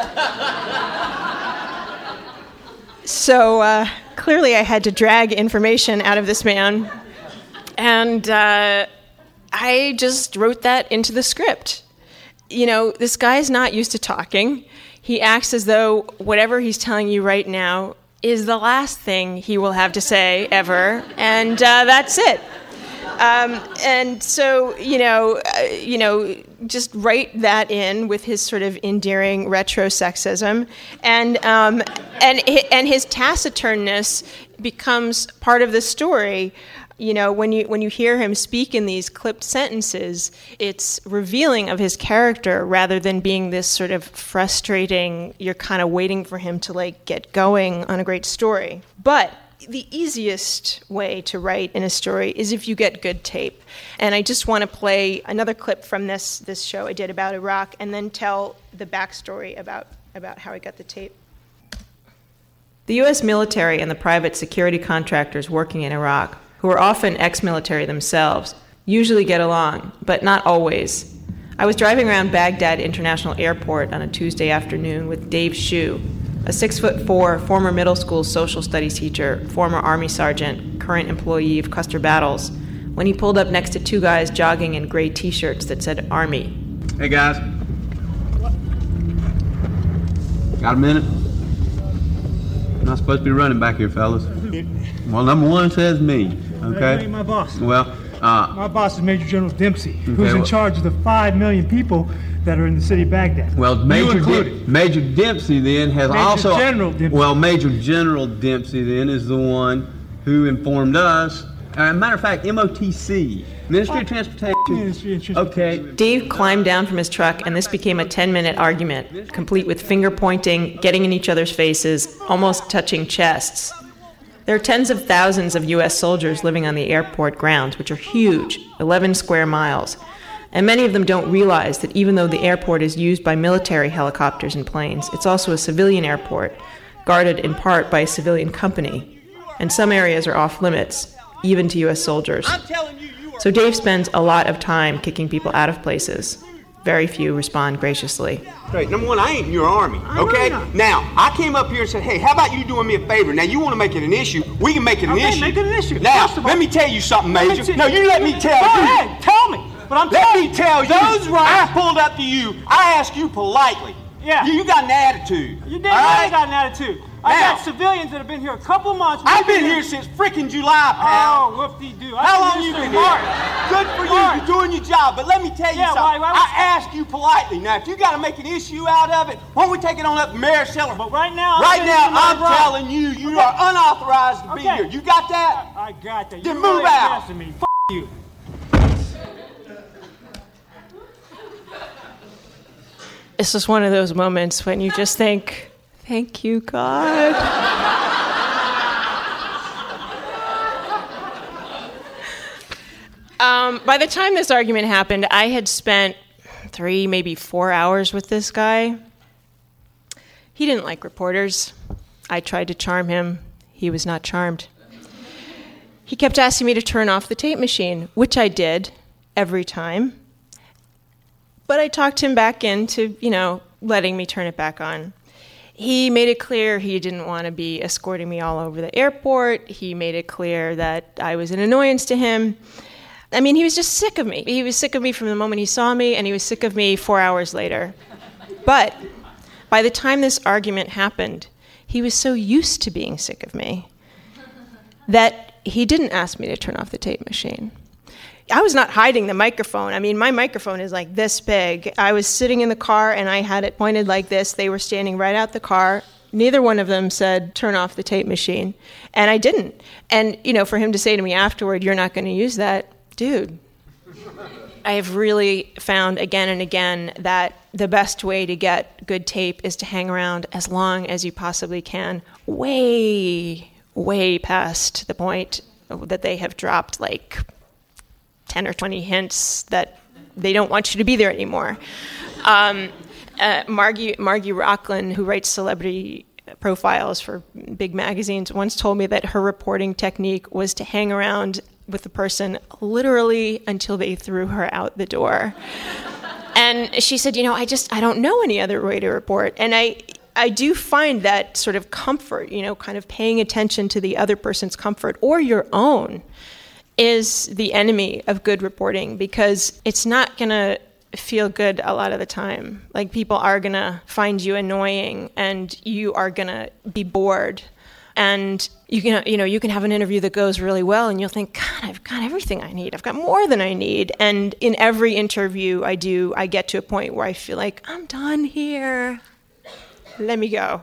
So uh, clearly I had to drag information out of this man, and uh, I just wrote that into the script. You know, this guy's not used to talking. He acts as though whatever he's telling you right now is the last thing he will have to say ever, and uh, that's it. Um, and so, you know, uh, you know, just write that in with his sort of endearing retro sexism, and um, and and his taciturnness becomes part of the story. You know, when you when you hear him speak in these clipped sentences, it's revealing of his character rather than being this sort of frustrating, you're kind of waiting for him to like get going on a great story. But the easiest way to write in a story is if you get good tape. And I just want to play another clip from this this show I did about Iraq and then tell the backstory about, about how I got the tape. The U S military and the private security contractors working in Iraq, who are often ex-military themselves, usually get along, but not always. I was driving around Baghdad International Airport on a Tuesday afternoon with Dave Shue, a six foot four former middle school social studies teacher, former Army sergeant, current employee of Custer Battles, when he pulled up next to two guys jogging in gray t-shirts that said Army. Hey guys. Got a minute? I'm not supposed to be running back here, fellas. Well, number one says me, okay? You ain't my boss. Well, uh... my boss is Major General Dempsey, okay, who's in well, charge of the five million people that are in the city of Baghdad. Well, Major, De- Major Dempsey then has Major also... General Dempsey. Well, Major General Dempsey then is the one who informed us. As a matter of fact, M O T C, Ministry of Transportation. Ministry of Transportation. Okay. Dave climbed down from his truck, and this became a ten-minute argument, complete with finger-pointing, getting in each other's faces, almost touching chests. There are tens of thousands of U S soldiers living on the airport grounds, which are huge, eleven square miles. And many of them don't realize that even though the airport is used by military helicopters and planes, it's also a civilian airport, guarded in part by a civilian company. And some areas are off limits, even to U S soldiers. So Dave spends a lot of time kicking people out of places. Very few respond graciously. Great. Number one, I ain't in your army, okay? Now, I came up here and said, hey, how about you doing me a favor? Now, you want to make it an issue, we can make it an okay, issue. make it an issue. Now, all, let me tell you something, Major. See, no, you let me tell go you. Go ahead, tell me. But I'm let telling me tell you. Those rights. I pulled up to you. I asked you politely. Yeah. You, you got an attitude. You did. Right? I got an attitude. I now, got civilians that have been here a couple months. I've been here since freaking July, pal. Oh, whoop-de-doo. How long you been here? Good for you. You're doing your job. But let me tell you yeah, something. why, why was... I asked you politely. Now, if you got to make an issue out of it, why don't we take it on up to Mayor Seller? But right now, right I'm now, I'm right. telling you, you okay. are unauthorized to okay. be here. You got that? I, I got that. Then You're move really out. Me. F you. It's just one of those moments when you just think, thank you, God. um, by the time this argument happened, I had spent three, maybe four hours with this guy. He didn't like reporters. I tried to charm him. He was not charmed. He kept asking me to turn off the tape machine, which I did every time. But I talked him back into, you know, letting me turn it back on. He made it clear he didn't want to be escorting me all over the airport. He made it clear that I was an annoyance to him. I mean, he was just sick of me. He was sick of me from the moment he saw me, and he was sick of me four hours later. But by the time this argument happened, he was so used to being sick of me that he didn't ask me to turn off the tape machine. I was not hiding the microphone. I mean, my microphone is like this big. I was sitting in the car and I had it pointed like this. They were standing right out the car. Neither one of them said, turn off the tape machine. And I didn't. And, you know, for him to say to me afterward, you're not going to use that, dude. I have really found again and again that the best way to get good tape is to hang around as long as you possibly can, way, way past the point that they have dropped like ten or twenty hints that they don't want you to be there anymore. Um, uh, Margie, Margie Rocklin, who writes celebrity profiles for big magazines, once told me that her reporting technique was to hang around with the person literally until they threw her out the door. And she said, you know, I just, I don't know any other way to report. And I, I do find that sort of comfort, you know, kind of paying attention to the other person's comfort or your own is the enemy of good reporting, because it's not going to feel good a lot of the time. Like, people are going to find you annoying and you are going to be bored. And you can, you know, you can have an interview that goes really well and you'll think, God, I've got everything I need. I've got more than I need. And in every interview I do, I get to a point where I feel like, I'm done here. Let me go.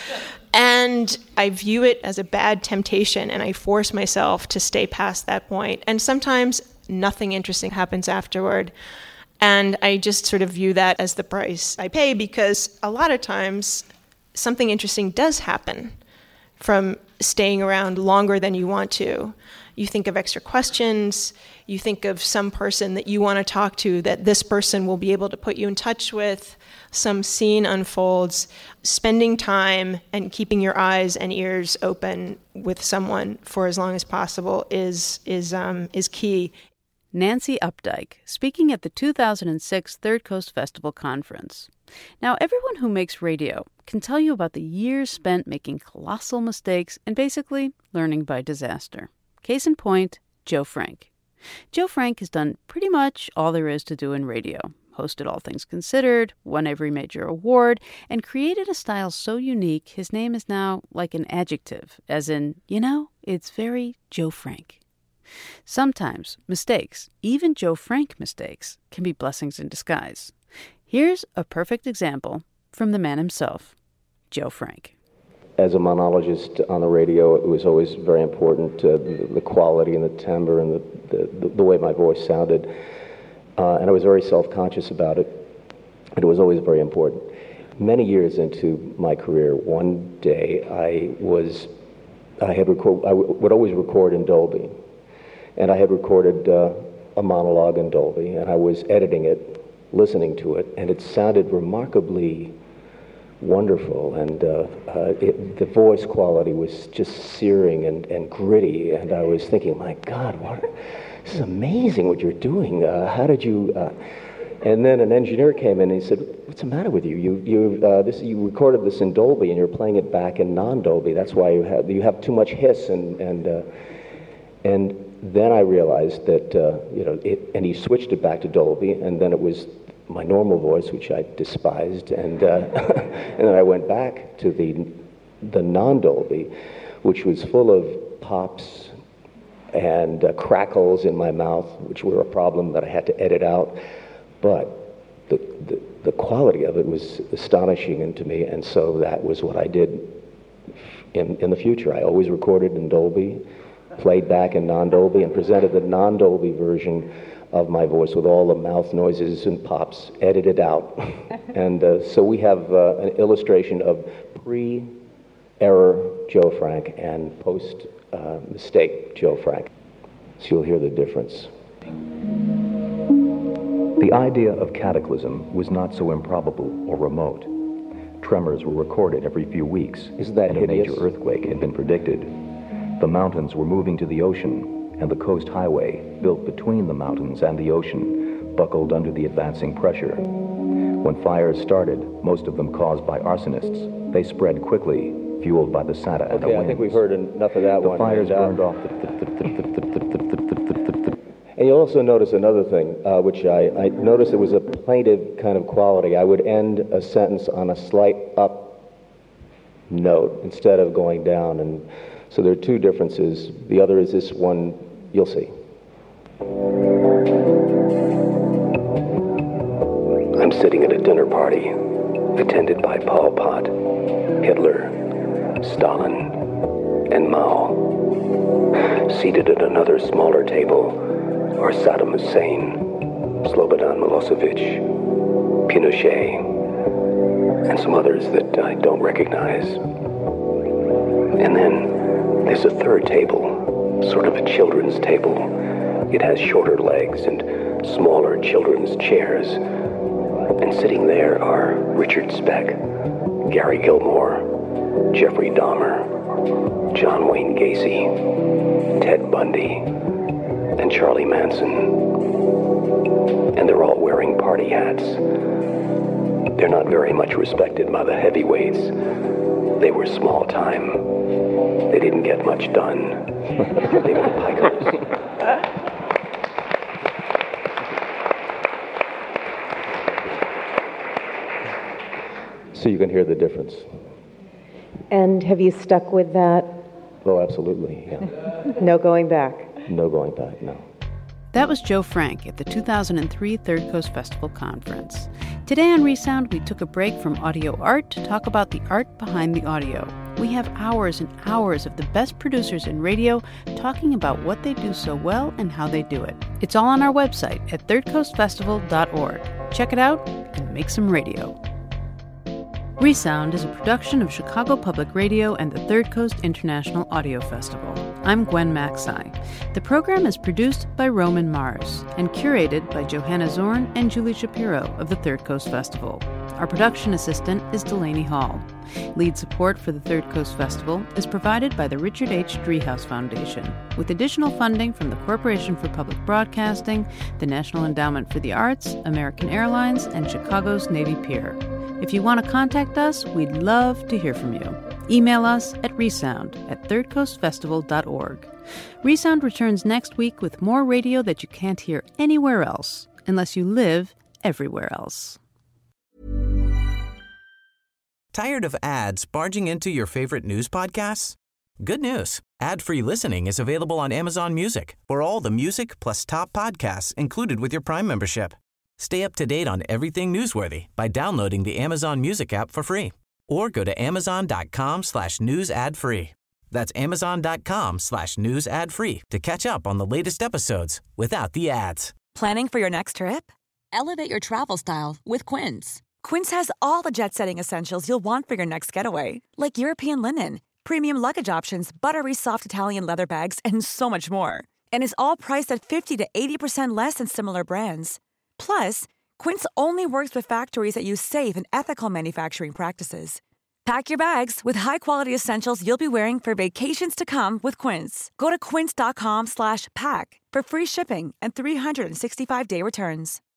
And I view it as a bad temptation, and I force myself to stay past that point. And sometimes nothing interesting happens afterward. And I just sort of view that as the price I pay, because a lot of times something interesting does happen from staying around longer than you want to. You think of extra questions, you think of some person that you want to talk to that this person will be able to put you in touch with, some scene unfolds. Spending time and keeping your eyes and ears open with someone for as long as possible is is um, is key. Nancy Updike, speaking at the two thousand six Third Coast Festival Conference. Now, everyone who makes radio can tell you about the years spent making colossal mistakes and basically learning by disaster. Case in point, Joe Frank. Joe Frank has done pretty much all there is to do in radio. Hosted All Things Considered, won every major award, and created a style so unique his name is now like an adjective, as in, you know, it's very Joe Frank. Sometimes mistakes, even Joe Frank mistakes, can be blessings in disguise. Here's a perfect example from the man himself, Joe Frank. As a monologist on the radio, it was always very important, uh, the, the quality and the timbre and the, the, the way my voice sounded. Uh, and I was very self-conscious about it, and it was always very important. Many years into my career, one day I was, I had record, I w- would always record in Dolby, and I had recorded uh, a monologue in Dolby, and I was editing it, listening to it, and it sounded remarkably wonderful, and uh, uh, it, the voice quality was just searing and, and gritty, and I was thinking, my God, what? This is amazing what you're doing. Uh, how did you? Uh... And then an engineer came in and he said, "What's the matter with you? You you uh, this you recorded this in Dolby and you're playing it back in non-Dolby. That's why you have you have too much hiss." And and uh, and then I realized that uh, you know it. And he switched it back to Dolby, and then it was my normal voice, which I despised. And uh, and then I went back to the the non-Dolby, which was full of pops and uh, crackles in my mouth, which were a problem that I had to edit out. But the, the the quality of it was astonishing to me, and so that was what I did in, in the future. I always recorded in Dolby, played back in non-Dolby, and presented the non-Dolby version of my voice with all the mouth noises and pops edited out. And uh, so we have uh, an illustration of pre-error Joe Frank and post Uh, mistake, Joe Frank. So you'll hear the difference. The idea of cataclysm was not so improbable or remote. Tremors were recorded every few weeks, Isn't that and hideous? a major earthquake had been predicted. The mountains were moving to the ocean, and the coast highway, built between the mountains and the ocean, buckled under the advancing pressure. When fires started, most of them caused by arsonists, they spread quickly, fueled by the Santa Ana Okay, winds. I think we've heard enough of that the one. The fires and, uh, burned off the... And you'll also notice another thing, uh, which I, I noticed it was a plaintive kind of quality. I would end a sentence on a slight up note instead of going down. And so there are two differences. The other is this one, you'll see. I'm sitting at a dinner party, attended by Pol Pot, Hitler, Stalin, and Mao. Seated at another smaller table are Saddam Hussein, Slobodan Milosevic, Pinochet, and some others that I don't recognize. And then there's a third table, sort of a children's table, It has shorter legs and smaller children's chairs. And sitting there are Richard Speck, Gary Gilmore, Jeffrey Dahmer, John Wayne Gacy, Ted Bundy, and Charlie Manson. And they're all wearing party hats. They're not very much respected by the heavyweights. They were small time. They didn't get much done. They were pikers. So you can hear the difference. And have you stuck with that? Oh, absolutely, yeah. No going back? No going back, no. That was Joe Frank at the two thousand three Third Coast Festival Conference. Today on Resound, we took a break from audio art to talk about the art behind the audio. We have hours and hours of the best producers in radio talking about what they do so well and how they do it. It's all on our website at third coast festival dot org. Check it out and make some radio. Resound is a production of Chicago Public Radio and the Third Coast International Audio Festival. I'm Gwen Macsai. The program is produced by Roman Mars and curated by Johanna Zorn and Julie Shapiro of the Third Coast Festival. Our production assistant is Delaney Hall. Lead support for the Third Coast Festival is provided by the Richard H. Driehaus Foundation, with additional funding from the Corporation for Public Broadcasting, the National Endowment for the Arts, American Airlines, and Chicago's Navy Pier. If you want to contact us, we'd love to hear from you. Email us at resound at third coast festival dot org. Resound returns next week with more radio that you can't hear anywhere else, unless you live everywhere else. Tired of ads barging into your favorite news podcasts? Good news. Ad-free listening is available on Amazon Music for all the music plus top podcasts included with your Prime membership. Stay up to date on everything newsworthy by downloading the Amazon Music app for free or go to amazon.com slash news ad free. That's amazon.com slash news ad free to catch up on the latest episodes without the ads. Planning for your next trip? Elevate your travel style with Quince. Quince has all the jet-setting essentials you'll want for your next getaway, like European linen, premium luggage options, buttery soft Italian leather bags, and so much more. And is all priced at fifty to eighty percent less than similar brands. Plus, Quince only works with factories that use safe and ethical manufacturing practices. Pack your bags with high-quality essentials you'll be wearing for vacations to come with Quince. Go to quince.com slash pack for free shipping and three sixty-five day returns.